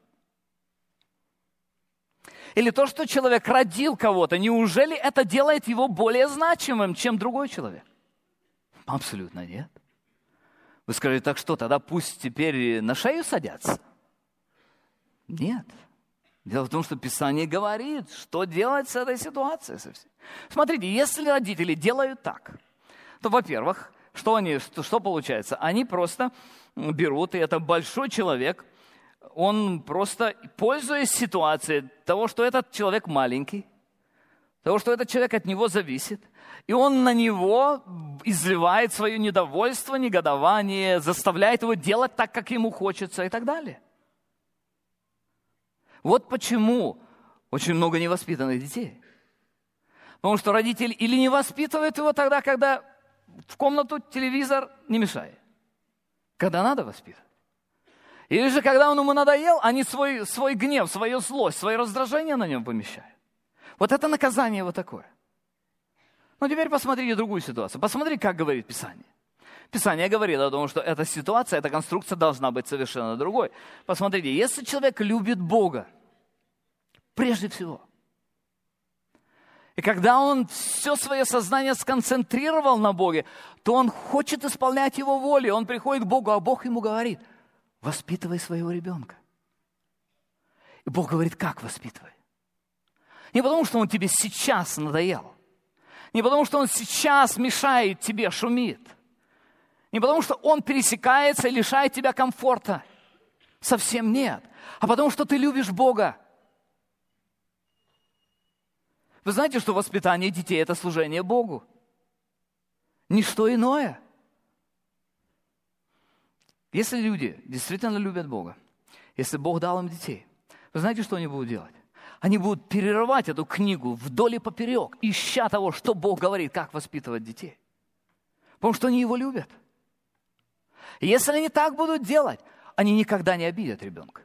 Или то, что человек родил кого-то, неужели это делает его более значимым, чем другой человек? Абсолютно нет. Вы скажете, так что, тогда пусть теперь на шею садятся? Нет. Дело в том, что Писание говорит, что делать с этой ситуацией. Смотрите, если родители делают так, то, во-первых, что получается? Они просто берут, и это большой человек, он просто, пользуясь ситуацией того, что этот человек маленький, того, что этот человек от него зависит, и он на него изливает свое недовольство, негодование, заставляет его делать так, как ему хочется и так далее. Вот почему очень много невоспитанных детей. Потому что родители или не воспитывают его тогда, когда в комнату телевизор не мешай. Когда надо воспитывать. Или же, когда он ему надоел, они свой гнев, свою злость, свое раздражение на нем помещают. Вот это наказание вот такое. Но теперь посмотрите другую ситуацию. Посмотрите, как говорит Писание. Писание говорит о том, что эта ситуация, эта конструкция должна быть совершенно другой. Посмотрите, если человек любит Бога, прежде всего, и когда он все свое сознание сконцентрировал на Боге, то он хочет исполнять Его волю. Он приходит к Богу, а Бог ему говорит: воспитывай своего ребенка. И Бог говорит: как воспитывай? Не потому, что он тебе сейчас надоел. Не потому, что он сейчас мешает тебе, шумит. Не потому, что он пересекается и лишает тебя комфорта. Совсем нет. А потому, что ты любишь Бога. Вы знаете, что воспитание детей – это служение Богу. Ничто иное. Если люди действительно любят Бога, если Бог дал им детей, вы знаете, что они будут делать? Они будут перерывать эту книгу вдоль и поперек, ища того, что Бог говорит, как воспитывать детей. Потому что они Его любят. И если они так будут делать, они никогда не обидят ребенка.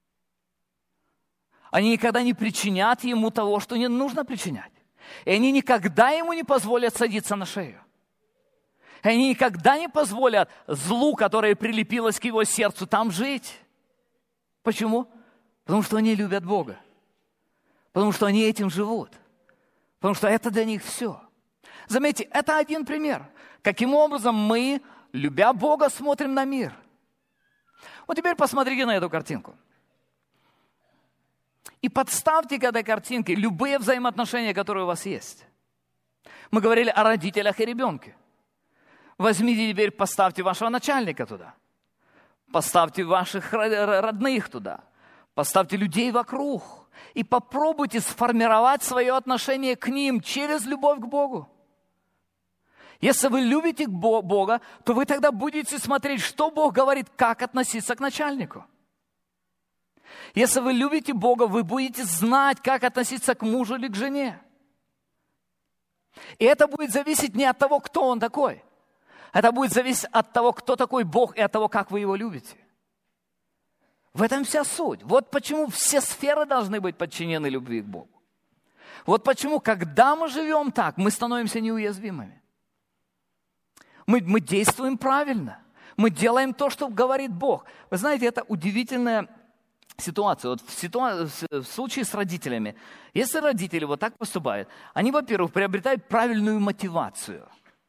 Они никогда не причинят ему того, что не нужно причинять. И они никогда ему не позволят садиться на шею. И они никогда не позволят злу, которое прилепилось к его сердцу, там жить. Почему? Потому что они любят Бога. Потому что они этим живут. Потому что это для них все. Заметьте, это один пример. Каким образом мы, любя Бога, смотрим на мир. Вот теперь посмотрите на эту картинку. И подставьте к этой картинке любые взаимоотношения, которые у вас есть. Мы говорили о родителях и ребенке. Возьмите теперь, поставьте вашего начальника туда. Поставьте ваших родных туда. Поставьте людей вокруг. И попробуйте сформировать свое отношение к ним через любовь к Богу. Если вы любите Бога, то вы тогда будете смотреть, что Бог говорит, как относиться к начальнику. Если вы любите Бога, вы будете знать, как относиться к мужу или к жене. И это будет зависеть не от того, кто он такой. Это будет зависеть от того, кто такой Бог, и от того, как вы Его любите. В этом вся суть. Вот почему все сферы должны быть подчинены любви к Богу. Вот почему, когда мы живем так, мы становимся неуязвимыми. Мы действуем правильно. Мы делаем то, что говорит Бог. Вы знаете, это удивительная ситуация. Вот в случае с родителями. Если родители вот так поступают, они, во-первых, приобретают правильную мотивацию.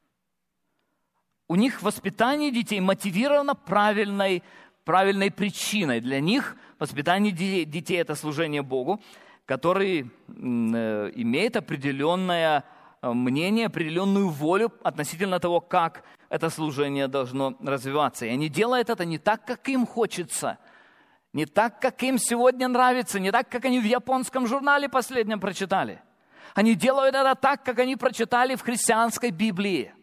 У них воспитание детей мотивировано правильной причиной. Для них воспитание детей – это служение Богу, который имеет определенное мнение, определенную волю относительно того, как это служение должно развиваться. И они делают это не так, как им хочется, не так, как им сегодня нравится, не так, как они в японском журнале последнем прочитали. Они делают это так, как они прочитали в христианской Библии.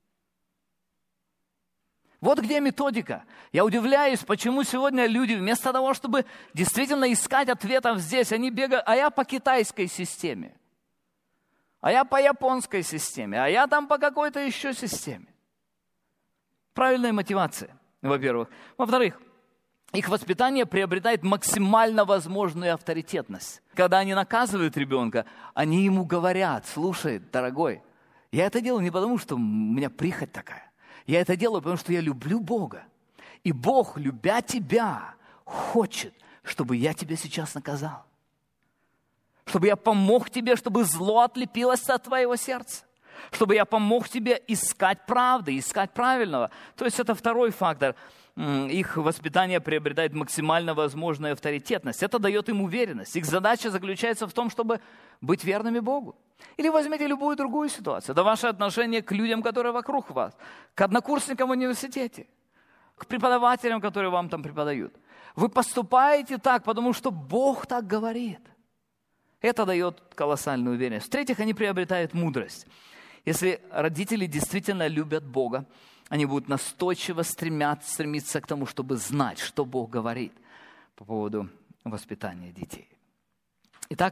Вот где методика. Я удивляюсь, почему сегодня люди вместо того, чтобы действительно искать ответов здесь, они бегают, а я по китайской системе, а я по японской системе, а я там по какой-то еще системе. Правильная мотивация, во-первых. Во-вторых, их воспитание приобретает максимально возможную авторитетность. Когда они наказывают ребенка, они ему говорят: слушай, дорогой, я это делаю не потому, что у меня прихоть такая. Я это делаю, потому что я люблю Бога. И Бог, любя тебя, хочет, чтобы я тебя сейчас наказал. Чтобы я помог тебе, чтобы зло отлепилось от твоего сердца. Чтобы я помог тебе искать правды, искать правильного. То есть это второй фактор. Их воспитание приобретает максимально возможную авторитетность. Это дает им уверенность. Их задача заключается в том, чтобы быть верными Богу. Или возьмите любую другую ситуацию. Это ваше отношение к людям, которые вокруг вас. К однокурсникам в университете. К преподавателям, которые вам там преподают. Вы поступаете так, потому что Бог так говорит. Это дает колоссальную уверенность. В-третьих, они приобретают мудрость. Если родители действительно любят Бога, они будут настойчиво стремиться к тому, чтобы знать, что Бог говорит по поводу воспитания детей. Итак,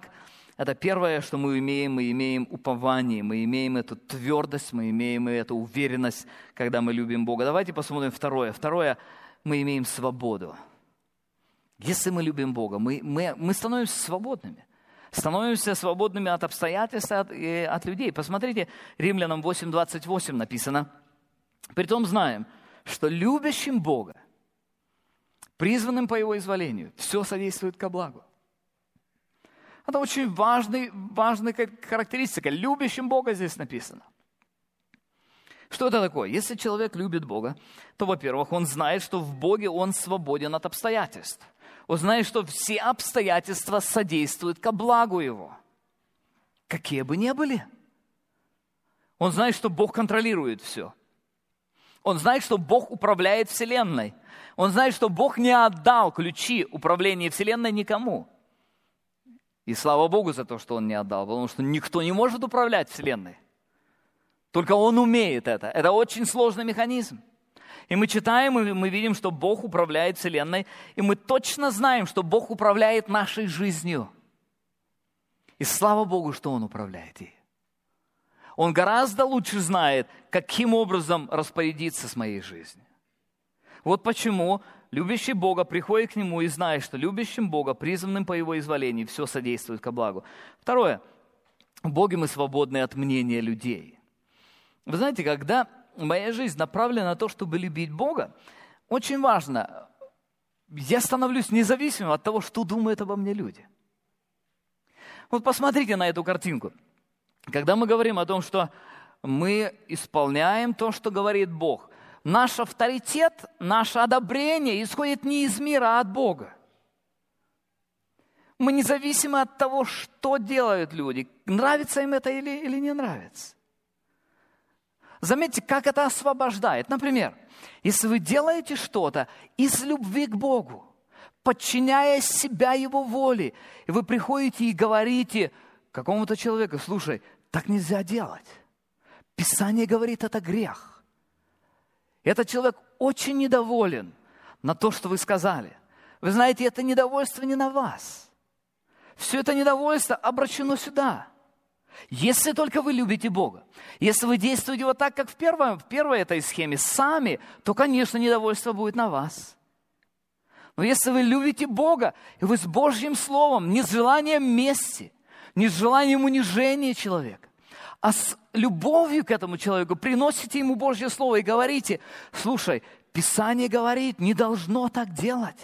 Это первое, что мы имеем упование, мы имеем эту твердость, мы имеем эту уверенность, когда мы любим Бога. Давайте посмотрим второе. Второе, мы имеем свободу. Если мы любим Бога, мы становимся свободными. Становимся свободными от обстоятельств и от людей. Посмотрите, Римлянам 8:28 написано. «Притом знаем, что любящим Бога, призванным по Его изволению, все содействует ко благу». Это очень важная характеристика. Любящим Бога здесь написано. Что это такое? Если человек любит Бога, то, во-первых, он знает, что в Боге он свободен от обстоятельств. Он знает, что все обстоятельства содействуют ко благу его. Какие бы ни были. Он знает, что Бог контролирует все. Он знает, что Бог управляет Вселенной. Он знает, что Бог не отдал ключи управления Вселенной никому. И слава Богу за то, что Он не отдал, потому что никто не может управлять Вселенной. Только Он умеет это. Это очень сложный механизм. И мы читаем, и мы видим, что Бог управляет Вселенной, и мы точно знаем, что Бог управляет нашей жизнью. И слава Богу, что Он управляет ей. Он гораздо лучше знает, каким образом распорядиться с моей жизнью. Вот почему любящий Бога приходит к Нему и знает, что любящим Бога, призванным по Его изволению, все содействует ко благу. Второе. В Боге мы свободны от мнения людей. Вы знаете, когда моя жизнь направлена на то, чтобы любить Бога, очень важно, я становлюсь независимым от того, что думают обо мне люди. Вот посмотрите на эту картинку. Когда мы говорим о том, что мы исполняем то, что говорит Бог, наш авторитет, наше одобрение исходит не из мира, а от Бога. Мы независимы от того, что делают люди, нравится им это или не нравится. Заметьте, как это освобождает. Например, если вы делаете что-то из любви к Богу, подчиняя себя Его воле, и вы приходите и говорите какому-то человеку: слушай, так нельзя делать. Писание говорит, это грех. Этот человек очень недоволен на то, что вы сказали. Вы знаете, это недовольство не на вас. Все это недовольство обращено сюда. Если только вы любите Бога, если вы действуете вот так, как в первой этой схеме, сами, то, конечно, недовольство будет на вас. Но если вы любите Бога, и вы с Божьим Словом, не с желанием мести, не с желанием унижения человека, а с любовью к этому человеку приносите ему Божье Слово и говорите: слушай, Писание говорит, не должно так делать.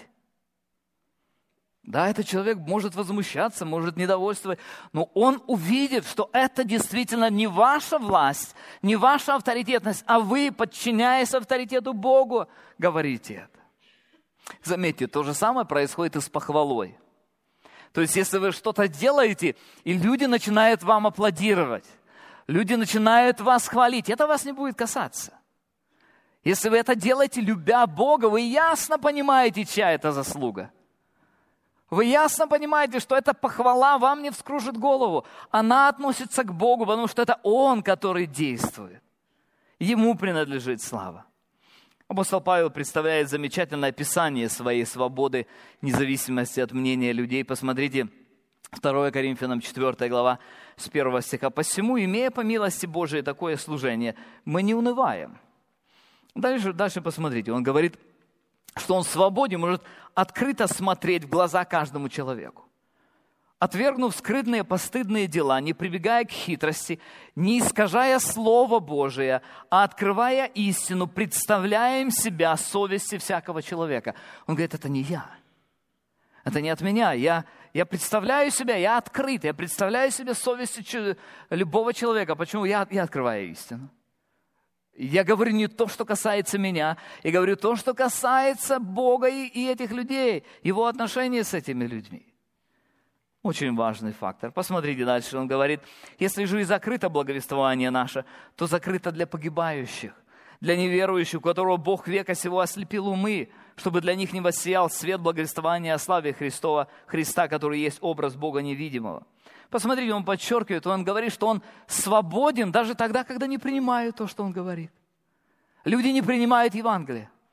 Да, этот человек может возмущаться, может недовольствовать, но он увидит, что это действительно не ваша власть, не ваша авторитетность, а вы, подчиняясь авторитету Богу, говорите это. Заметьте, то же самое происходит и с похвалой. То есть, если вы что-то делаете, и люди начинают вам аплодировать, люди начинают вас хвалить, это вас не будет касаться. Если вы это делаете, любя Бога, вы ясно понимаете, чья это заслуга. Вы ясно понимаете, что эта похвала вам не вскружит голову. Она относится к Богу, потому что это Он, который действует. Ему принадлежит слава. Апостол Павел представляет замечательное описание своей свободы, независимости от мнения людей. Посмотрите, 2 Коринфянам 4 глава, с 1 стиха. «Посему, имея по милости Божией такое служение, мы не унываем». Дальше посмотрите, он говорит, что он свободен, может открыто смотреть в глаза каждому человеку. Отвергнув скрытные постыдные дела, не прибегая к хитрости, не искажая Слово Божие, а открывая истину, представляем себя совести всякого человека. Он говорит, это не я. Это не от меня. Я представляю себя, я открыт. Я представляю себе совесть любого человека. Почему? Я открываю истину. Я говорю не то, что касается меня. Я говорю то, что касается Бога и этих людей. Его отношения с этими людьми. Очень важный фактор. Посмотрите дальше. Он говорит, если же и закрыто благовествование наше, то закрыто для погибающих, для неверующих, у которого Бог века сего ослепил умы, чтобы для них не воссиял свет благовествования о славе Христа, который есть образ Бога невидимого. Посмотрите, он подчеркивает, он говорит, что он свободен даже тогда, когда не принимают то, что он говорит. Люди не принимают Евангелие.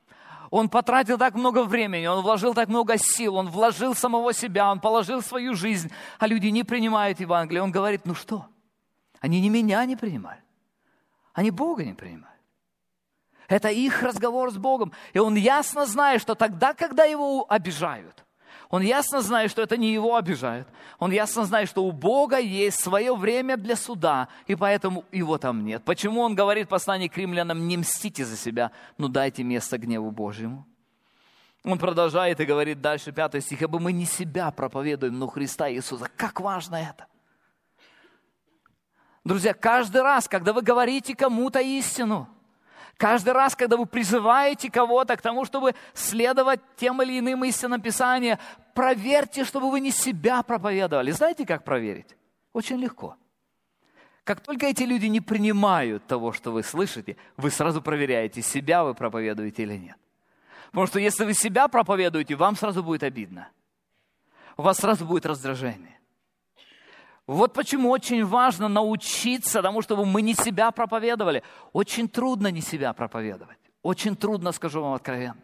Он потратил так много времени, он вложил так много сил, он вложил самого себя, он положил свою жизнь, а люди не принимают Евангелие. Он говорит, ну что? Они не меня не принимают, они Бога не принимают. Это их разговор с Богом. И он ясно знает, что тогда, когда его обижают, он ясно знает, что это не его обижают. Он ясно знает, что у Бога есть свое время для суда, и поэтому его там нет. Почему он говорит в послании к римлянам, не мстите за себя, но дайте место гневу Божьему? Он продолжает и говорит дальше, 5 стих, «Ибо мы не себя проповедуем, но Христа Иисуса». Как важно это! Друзья, каждый раз, когда вы говорите кому-то истину, каждый раз, когда вы призываете кого-то к тому, чтобы следовать тем или иным истинам Писания, проверьте, чтобы вы не себя проповедовали. Знаете, как проверить? Очень легко. Как только эти люди не принимают того, что вы слышите, вы сразу проверяете, себя вы проповедуете или нет. Потому что если вы себя проповедуете, вам сразу будет обидно. У вас сразу будет раздражение. Вот почему очень важно научиться тому, чтобы мы не себя проповедовали. Очень трудно не себя проповедовать. Очень трудно, скажу вам откровенно.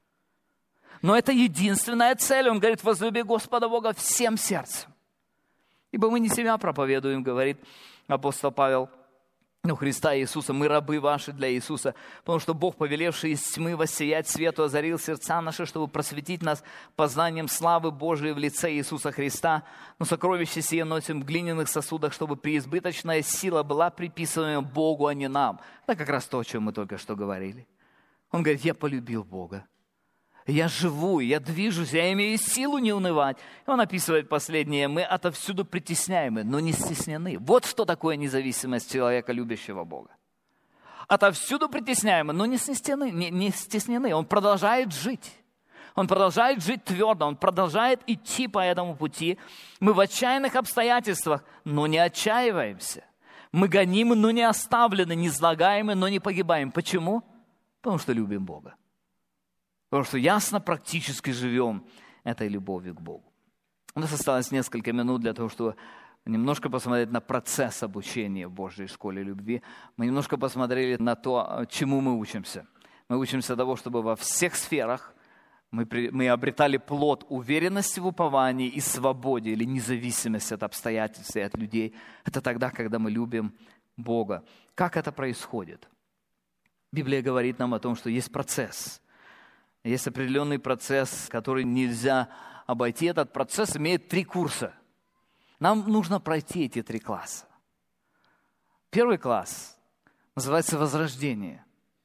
Но это единственная цель. Он говорит, возлюби Господа Бога всем сердцем. Ибо мы не себя проповедуем, говорит апостол Павел, но Христа Иисуса. Мы рабы ваши для Иисуса, потому что Бог, повелевший из тьмы воссиять свету, озарил сердца наши, чтобы просветить нас познанием славы Божией в лице Иисуса Христа. Но сокровище сие носим в глиняных сосудах, чтобы преизбыточная сила была приписываема Богу, а не нам. Это как раз то, о чем мы только что говорили. Он говорит, я полюбил Бога. Я живу, я движусь, я имею силу не унывать. И он описывает последнее. Мы отовсюду притесняемы, но не стеснены. Вот что такое независимость человека, любящего Бога. Отовсюду притесняемы, но не стеснены. Он продолжает жить. Он продолжает жить твердо. Он продолжает идти по этому пути. Мы в отчаянных обстоятельствах, но не отчаиваемся. Мы гонимы, но не оставлены, не излагаемы, но не погибаем. Почему? Потому что любим Бога. Потому что ясно практически живем этой любовью к Богу. У нас осталось несколько минут для того, чтобы немножко посмотреть на процесс обучения в Божьей школе любви. Мы немножко посмотрели на то, чему мы учимся. Мы учимся того, чтобы во всех сферах мы обретали плод уверенности в уповании и свободе или независимости от обстоятельств и от людей. Это тогда, когда мы любим Бога. Как это происходит? Библия говорит нам о том, что есть процесс. Есть определенный процесс, который нельзя обойти. Этот процесс имеет 3 курса. Нам нужно пройти эти 3 класса. Первый класс называется возрождение.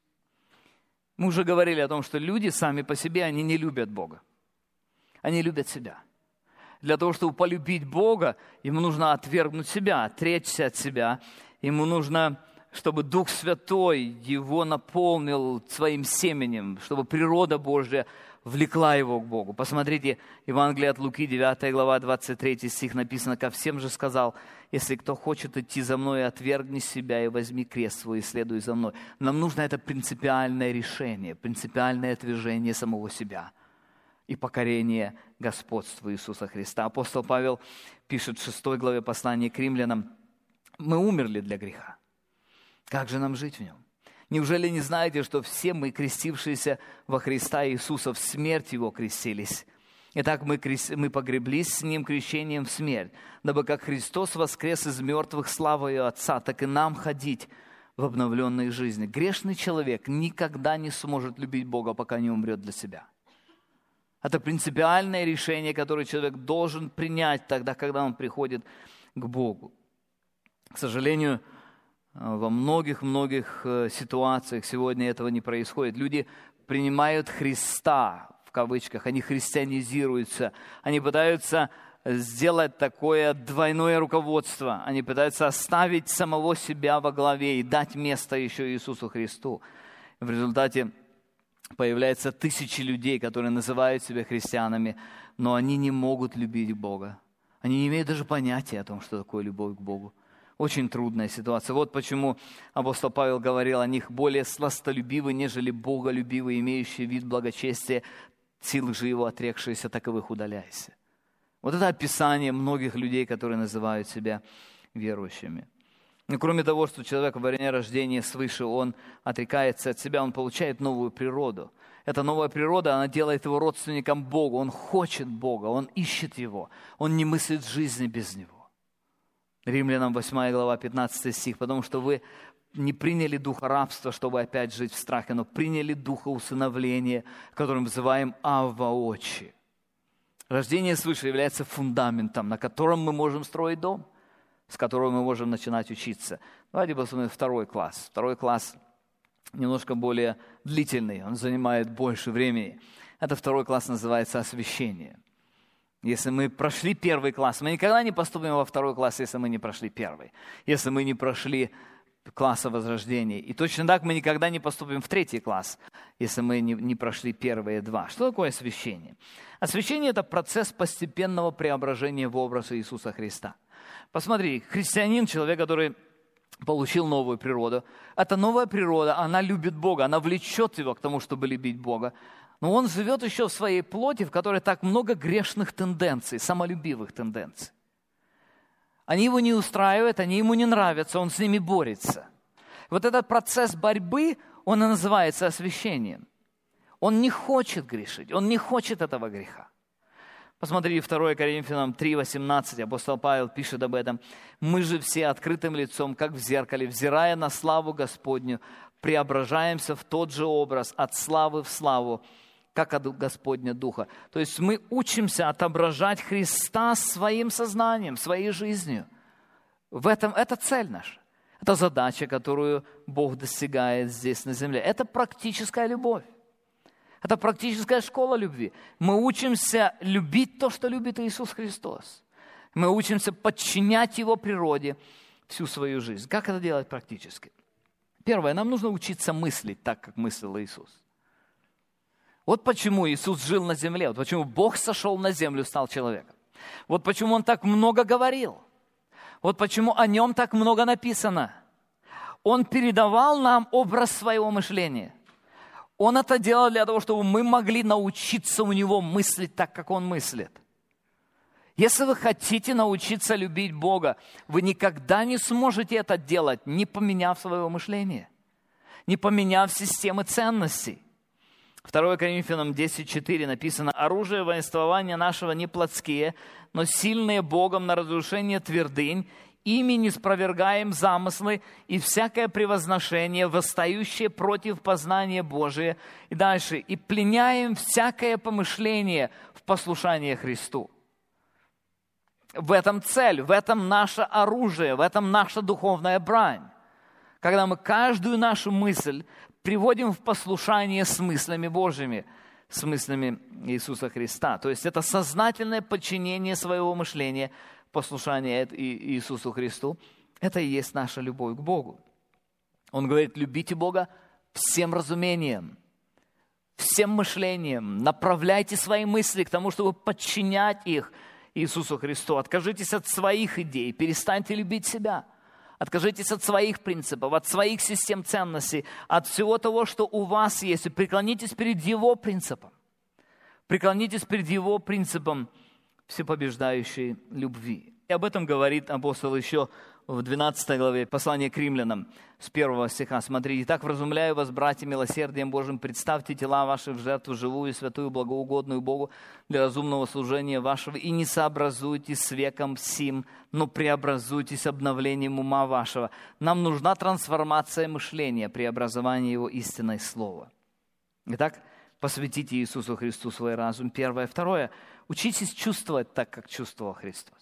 Мы уже говорили о том, что люди сами по себе, они не любят Бога. Они любят себя. Для того, чтобы полюбить Бога, ему нужно отвергнуть себя, отречься от себя. Ему нужно, чтобы Дух Святой его наполнил своим семенем, чтобы природа Божья влекла его к Богу. Посмотрите, Евангелие от Луки, 9 глава, 23 стих написано, «Ко всем же сказал, если кто хочет идти за мной, отвергни себя и возьми крест свой и следуй за мной». Нам нужно это принципиальное решение, принципиальное отвержение самого себя и покорение господству Иисуса Христа. Апостол Павел пишет в 6 главе послания к римлянам, «Мы умерли для греха. Как же нам жить в нем? Неужели не знаете, что все мы, крестившиеся во Христа Иисуса, в смерть Его крестились? Итак, мы погреблись с Ним крещением в смерть, дабы как Христос воскрес из мертвых славою Отца, так и нам ходить в обновленной жизни». Грешный человек никогда не сможет любить Бога, пока не умрет для себя. Это принципиальное решение, которое человек должен принять тогда, когда он приходит к Богу. К сожалению, во многих ситуациях сегодня этого не происходит. Люди принимают Христа, в кавычках, они христианизируются, они пытаются сделать такое двойное руководство, они пытаются оставить самого себя во главе и дать место еще Иисусу Христу. В результате появляются тысячи людей, которые называют себя христианами, но они не могут любить Бога. Они не имеют даже понятия о том, что такое любовь к Богу. Очень трудная ситуация. Вот почему апостол Павел говорил о них более сластолюбивы, нежели боголюбивы, имеющие вид благочестия, силы же его отрекшиеся, таковых удаляйся. Вот это описание многих людей, которые называют себя верующими. Но кроме того, что человек во время рождения свыше, он отрекается от себя, он получает новую природу. Эта новая природа, она делает его родственником Богу. Он хочет Бога, он ищет Его. Он не мыслит жизни без Него. Римлянам 8 глава, 15 стих. «Потому что вы не приняли духа рабства, чтобы опять жить в страхе, но приняли духа усыновления, которым называем Авва Отче». Рождение свыше является фундаментом, на котором мы можем строить дом, с которого мы можем начинать учиться. Давайте посмотрим второй класс. Второй класс немножко более длительный, он занимает больше времени. Это второй класс, называется освящение. Если мы прошли первый класс, мы никогда не поступим во второй класс, если мы не прошли первый. Если мы не прошли класса возрождения. И точно так мы никогда не поступим в третий класс, если мы не прошли первые два. Что такое освящение? Освящение – это процесс постепенного преображения в образ Иисуса Христа. Посмотри, христианин, человек, который получил новую природу. Эта новая природа, она любит Бога, она влечет его к тому, чтобы любить Бога. Но он живет еще в своей плоти, в которой так много грешных тенденций, самолюбивых тенденций. Они его не устраивают, они ему не нравятся, он с ними борется. Вот этот процесс борьбы, он и называется освящением. Он не хочет грешить, он не хочет этого греха. Посмотри, 2 Коринфянам 3:18, апостол Павел пишет об этом. «Мы же все открытым лицом, как в зеркале, взирая на славу Господню, преображаемся в тот же образ, от славы в славу, как от Господня Духа». То есть мы учимся отображать Христа своим сознанием, своей жизнью. Это цель наша. Это задача, которую Бог достигает здесь на земле. Это практическая любовь. Это практическая школа любви. Мы учимся любить то, что любит Иисус Христос. Мы учимся подчинять Его природе всю свою жизнь. Как это делать практически? Первое, нам нужно учиться мыслить так, как мыслил Иисус. Вот почему Иисус жил на земле, вот почему Бог сошел на землю, стал человеком. Вот почему Он так много говорил. Вот почему о Нем так много написано. Он передавал нам образ своего мышления. Он это делал для того, чтобы мы могли научиться у Него мыслить так, как Он мыслит. Если вы хотите научиться любить Бога, вы никогда не сможете это делать, не поменяв своего мышления, не поменяв системы ценностей. 2 Коринфянам 10:4 написано: «Оружие воинствования нашего не плотские, но сильные Богом на разрушение твердынь, ими не спровергаем замыслы и всякое превозношение, восстающее против познания Божия». И дальше: «И пленяем всякое помышление в послушание Христу». В этом цель, в этом наше оружие, в этом наша духовная брань. Когда мы каждую нашу мысль приводим в послушание с мыслями Божьими, с мыслями Иисуса Христа. То есть это сознательное подчинение своего мышления, послушание Иисусу Христу. Это и есть наша любовь к Богу. Он говорит: любите Бога всем разумением, всем мышлением. Направляйте свои мысли к тому, чтобы подчинять их Иисусу Христу. Откажитесь от своих идей, перестаньте любить себя. Откажитесь от своих принципов, от своих систем ценностей, от всего того, что у вас есть, и преклонитесь перед Его принципом. Преклонитесь перед Его принципом всепобеждающей любви. И об этом говорит апостол еще в 12 главе послания к римлянам с 1 стиха. Смотрите: «Итак, вразумляю вас, братья, милосердием Божьим, представьте тела ваши в жертву живую, святую, благоугодную Богу для разумного служения вашего, и не сообразуйтесь с веком сим, но преобразуйтесь обновлением ума вашего». Нам нужна трансформация мышления, преобразование его истиной слова. Итак, посвятите Иисусу Христу свой разум. Первое. Второе. Учитесь чувствовать так, как чувствовал Христос.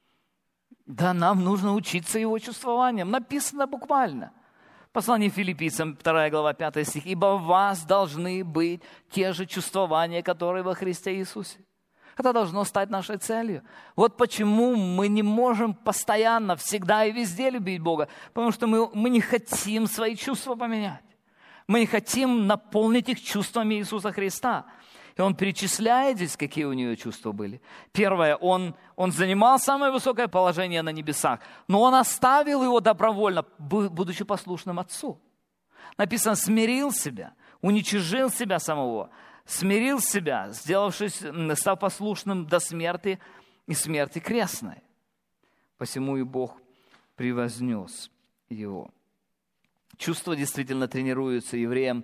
Да, нам нужно учиться Его чувствованиям. Написано буквально. Послание Филиппийцам, 2 глава, 5 стих. «Ибо в вас должны быть те же чувствования, которые во Христе Иисусе». Это должно стать нашей целью. Вот почему мы не можем постоянно, всегда и везде любить Бога. Потому что мы не хотим свои чувства поменять. Мы не хотим наполнить их чувствами Иисуса Христа. И он перечисляет здесь, какие у него чувства были. Первое, он занимал самое высокое положение на небесах, но он оставил его добровольно, будучи послушным Отцу. Написано: смирил себя, уничижил себя самого, смирил себя, став послушным до смерти и смерти крестной. Посему и Бог превознес его. Чувства действительно тренируются. Евреям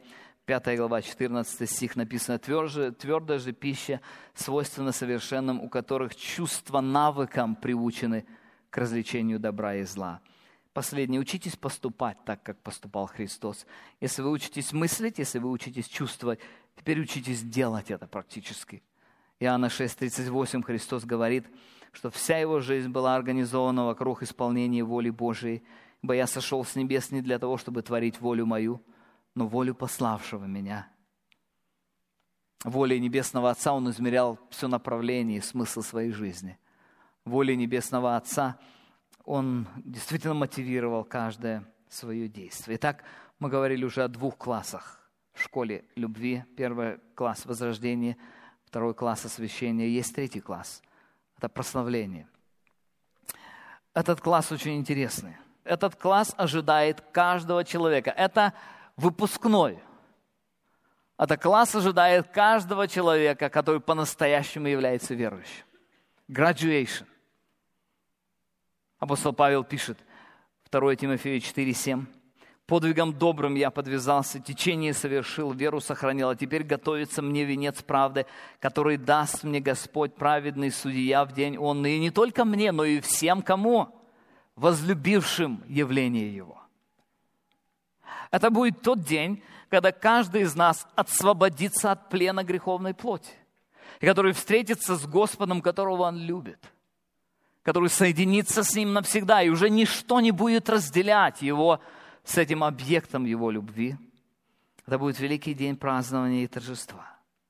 5 глава, 14 стих написано: «Твердая же пища свойственна совершенным, у которых чувства навыком приучены к развлечению добра и зла». Последнее. Учитесь поступать так, как поступал Христос. Если вы учитесь мыслить, если вы учитесь чувствовать, теперь учитесь делать это практически. Иоанна 6:38 Христос говорит, что вся его жизнь была организована вокруг исполнения воли Божией. «Ибо я сошел с небес не для того, чтобы творить волю мою, но волю пославшего меня». Волей Небесного Отца он измерял все направление и смысл своей жизни. Волей Небесного Отца он действительно мотивировал каждое свое действие. Итак, мы говорили уже о 2 классах в школе любви. 1 класс возрождения, 2 класс освящения. Есть 3 класс. Это прославление. Этот класс очень интересный. Этот класс ожидает каждого человека. Это выпускной. Этот класс ожидает каждого человека, который по-настоящему является верующим. Graduation. Апостол Павел пишет, 2 Тимофею 4:7. «Подвигом добрым я подвязался, течение совершил, веру сохранил, а теперь готовится мне венец правды, который даст мне Господь, праведный судья, в день онный, и не только мне, но и всем, кому? Возлюбившим явление Его». Это будет тот день, когда каждый из нас освободится от плена греховной плоти, и который встретится с Господом, которого он любит, который соединится с Ним навсегда, и уже ничто не будет разделять его с этим объектом его любви. Это будет великий день празднования и торжества.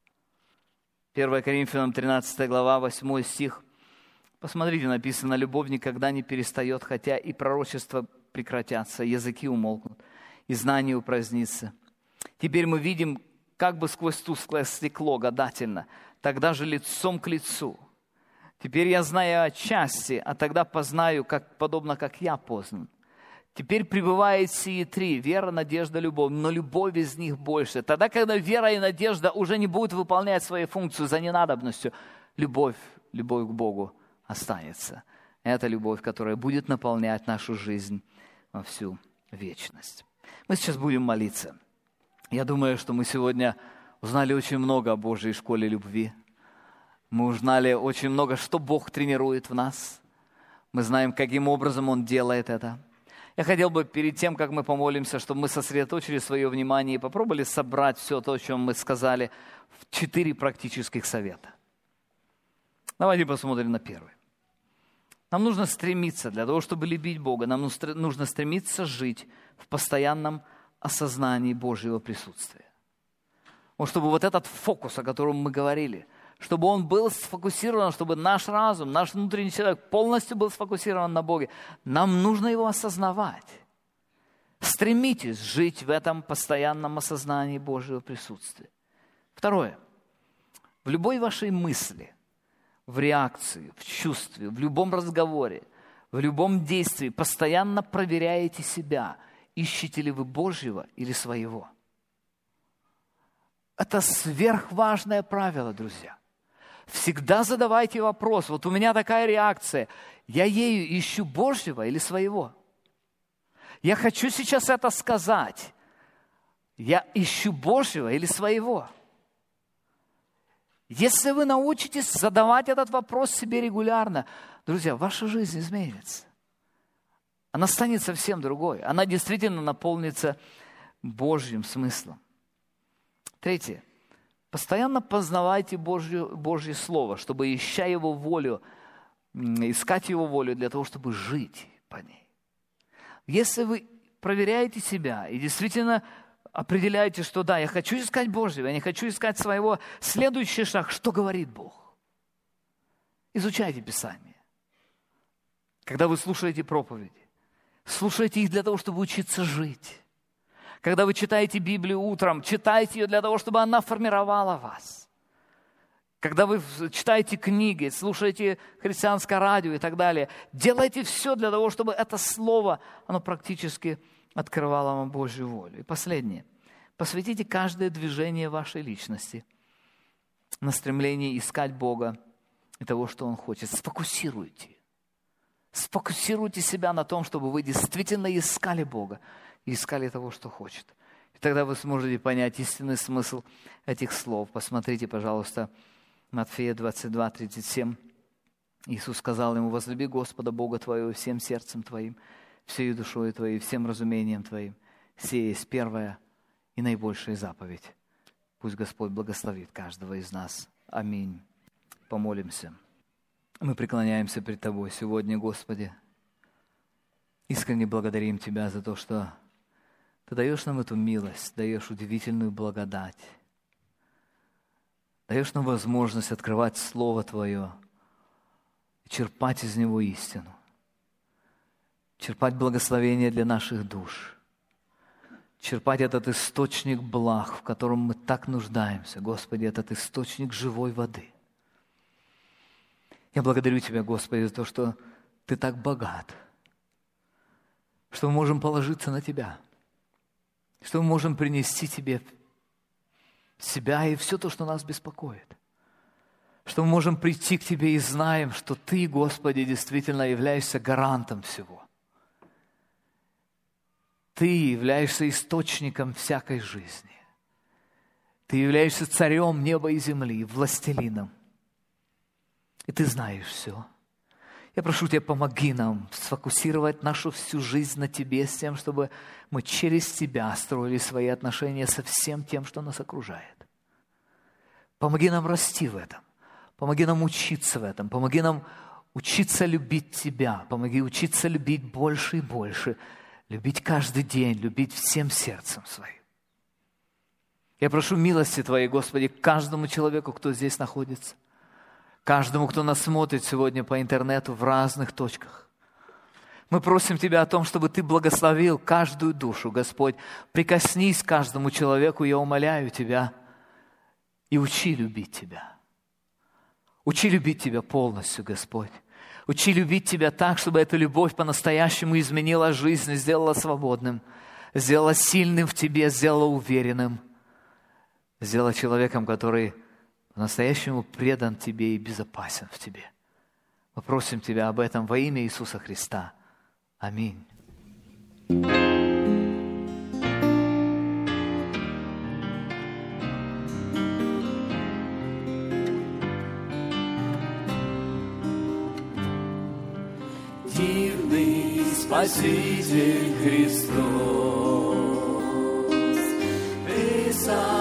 1 Коринфянам 13 глава, 8 стих. Посмотрите, написано: «Любовь никогда не перестает, хотя и пророчества прекратятся, языки умолкнут, и знание упразднится. Теперь мы видим как бы сквозь тусклое стекло гадательно, тогда же лицом к лицу. Теперь я знаю отчасти, а тогда познаю, подобно как я познан. Теперь пребывает сии 3: вера, надежда, любовь, но любовь из них больше». Тогда, когда вера и надежда уже не будут выполнять свою функцию за ненадобностью, любовь к Богу останется. Это любовь, которая будет наполнять нашу жизнь во всю вечность. Мы сейчас будем молиться. Я думаю, что мы сегодня узнали очень много о Божьей школе любви. Мы узнали очень много, что Бог тренирует в нас. Мы знаем, каким образом Он делает это. Я хотел бы перед тем, как мы помолимся, чтобы мы сосредоточили свое внимание и попробовали собрать все то, о чем мы сказали, в 4 практических совета. Давайте посмотрим на первый. Нам нужно стремиться, для того, чтобы любить Бога, нам нужно стремиться жить в постоянном осознании Божьего присутствия. Вот чтобы вот этот фокус, о котором мы говорили, чтобы он был сфокусирован, чтобы наш разум, наш внутренний человек полностью был сфокусирован на Боге. Нам нужно его осознавать. Стремитесь жить в этом постоянном осознании Божьего присутствия. Второе. В любой вашей мысли, в реакции, в чувстве, в любом разговоре, в любом действии постоянно проверяете себя, ищете ли вы Божьего или своего. Это сверхважное правило, друзья. Всегда задавайте вопрос: вот у меня такая реакция, я ею ищу Божьего или своего? Я хочу сейчас это сказать. Я ищу Божьего или своего? Если вы научитесь задавать этот вопрос себе регулярно, друзья, ваша жизнь изменится. Она станет совсем другой. Она действительно наполнится Божьим смыслом. Третье. Постоянно познавайте Божье Слово, чтобы, ища Его волю, искать Его волю для того, чтобы жить по ней. Если вы проверяете себя и действительно определяете, что да, я хочу искать Божьего, я не хочу искать своего, следующий шаг, что говорит Бог? Изучайте Писание. Когда вы слушаете проповеди, слушайте их для того, чтобы учиться жить. Когда вы читаете Библию утром, читайте ее для того, чтобы она формировала вас. Когда вы читаете книги, слушаете христианское радио и так далее, делайте все для того, чтобы это слово, оно практически открывало вам Божью волю. И последнее. Посвятите каждое движение вашей личности на стремление искать Бога и того, что Он хочет. Сфокусируйте. Сфокусируйте себя на том, чтобы вы действительно искали Бога и искали того, что хочет. И тогда вы сможете понять истинный смысл этих слов. Посмотрите, пожалуйста, Матфея 22, 37. Иисус сказал ему: «Возлюби Господа Бога твоего всем сердцем твоим, всей душой твоей, всем разумением твоим. Сия есть первая и наибольшая заповедь». Пусть Господь благословит каждого из нас. Аминь. Помолимся. Мы преклоняемся пред Тобой сегодня, Господи. Искренне благодарим Тебя за то, что Ты даешь нам эту милость, даешь удивительную благодать. Даешь нам возможность открывать Слово Твое и черпать из него истину. Черпать благословение для наших душ. Черпать этот источник благ, в котором мы так нуждаемся. Господи, этот источник живой воды. Я благодарю Тебя, Господи, за то, что Ты так богат, что мы можем положиться на Тебя, что мы можем принести Тебе себя и все то, что нас беспокоит, что мы можем прийти к Тебе и знаем, что Ты, Господи, действительно являешься гарантом всего. Ты являешься источником всякой жизни. Ты являешься царем неба и земли, властелином. И Ты знаешь все. Я прошу Тебя, помоги нам сфокусировать нашу всю жизнь на Тебе, с тем, чтобы мы через Тебя строили свои отношения со всем тем, что нас окружает. Помоги нам расти в этом. Помоги нам учиться в этом. Помоги нам учиться любить Тебя. Помоги учиться любить больше и больше. Любить каждый день, любить всем сердцем своим. Я прошу милости Твоей, Господи, каждому человеку, кто здесь находится. Каждому, кто нас смотрит сегодня по интернету в разных точках. Мы просим Тебя о том, чтобы Ты благословил каждую душу, Господь. Прикоснись к каждому человеку, я умоляю Тебя, и учи любить Тебя. Учи любить Тебя полностью, Господь. Учи любить Тебя так, чтобы эта любовь по-настоящему изменила жизнь, сделала свободным, сделала сильным в Тебе, сделала уверенным, сделала человеком, который по-настоящему предан Тебе и безопасен в Тебе. Мы просим Тебя об этом во имя Иисуса Христа. Аминь.
Дивный Спаситель Христос, Ты сам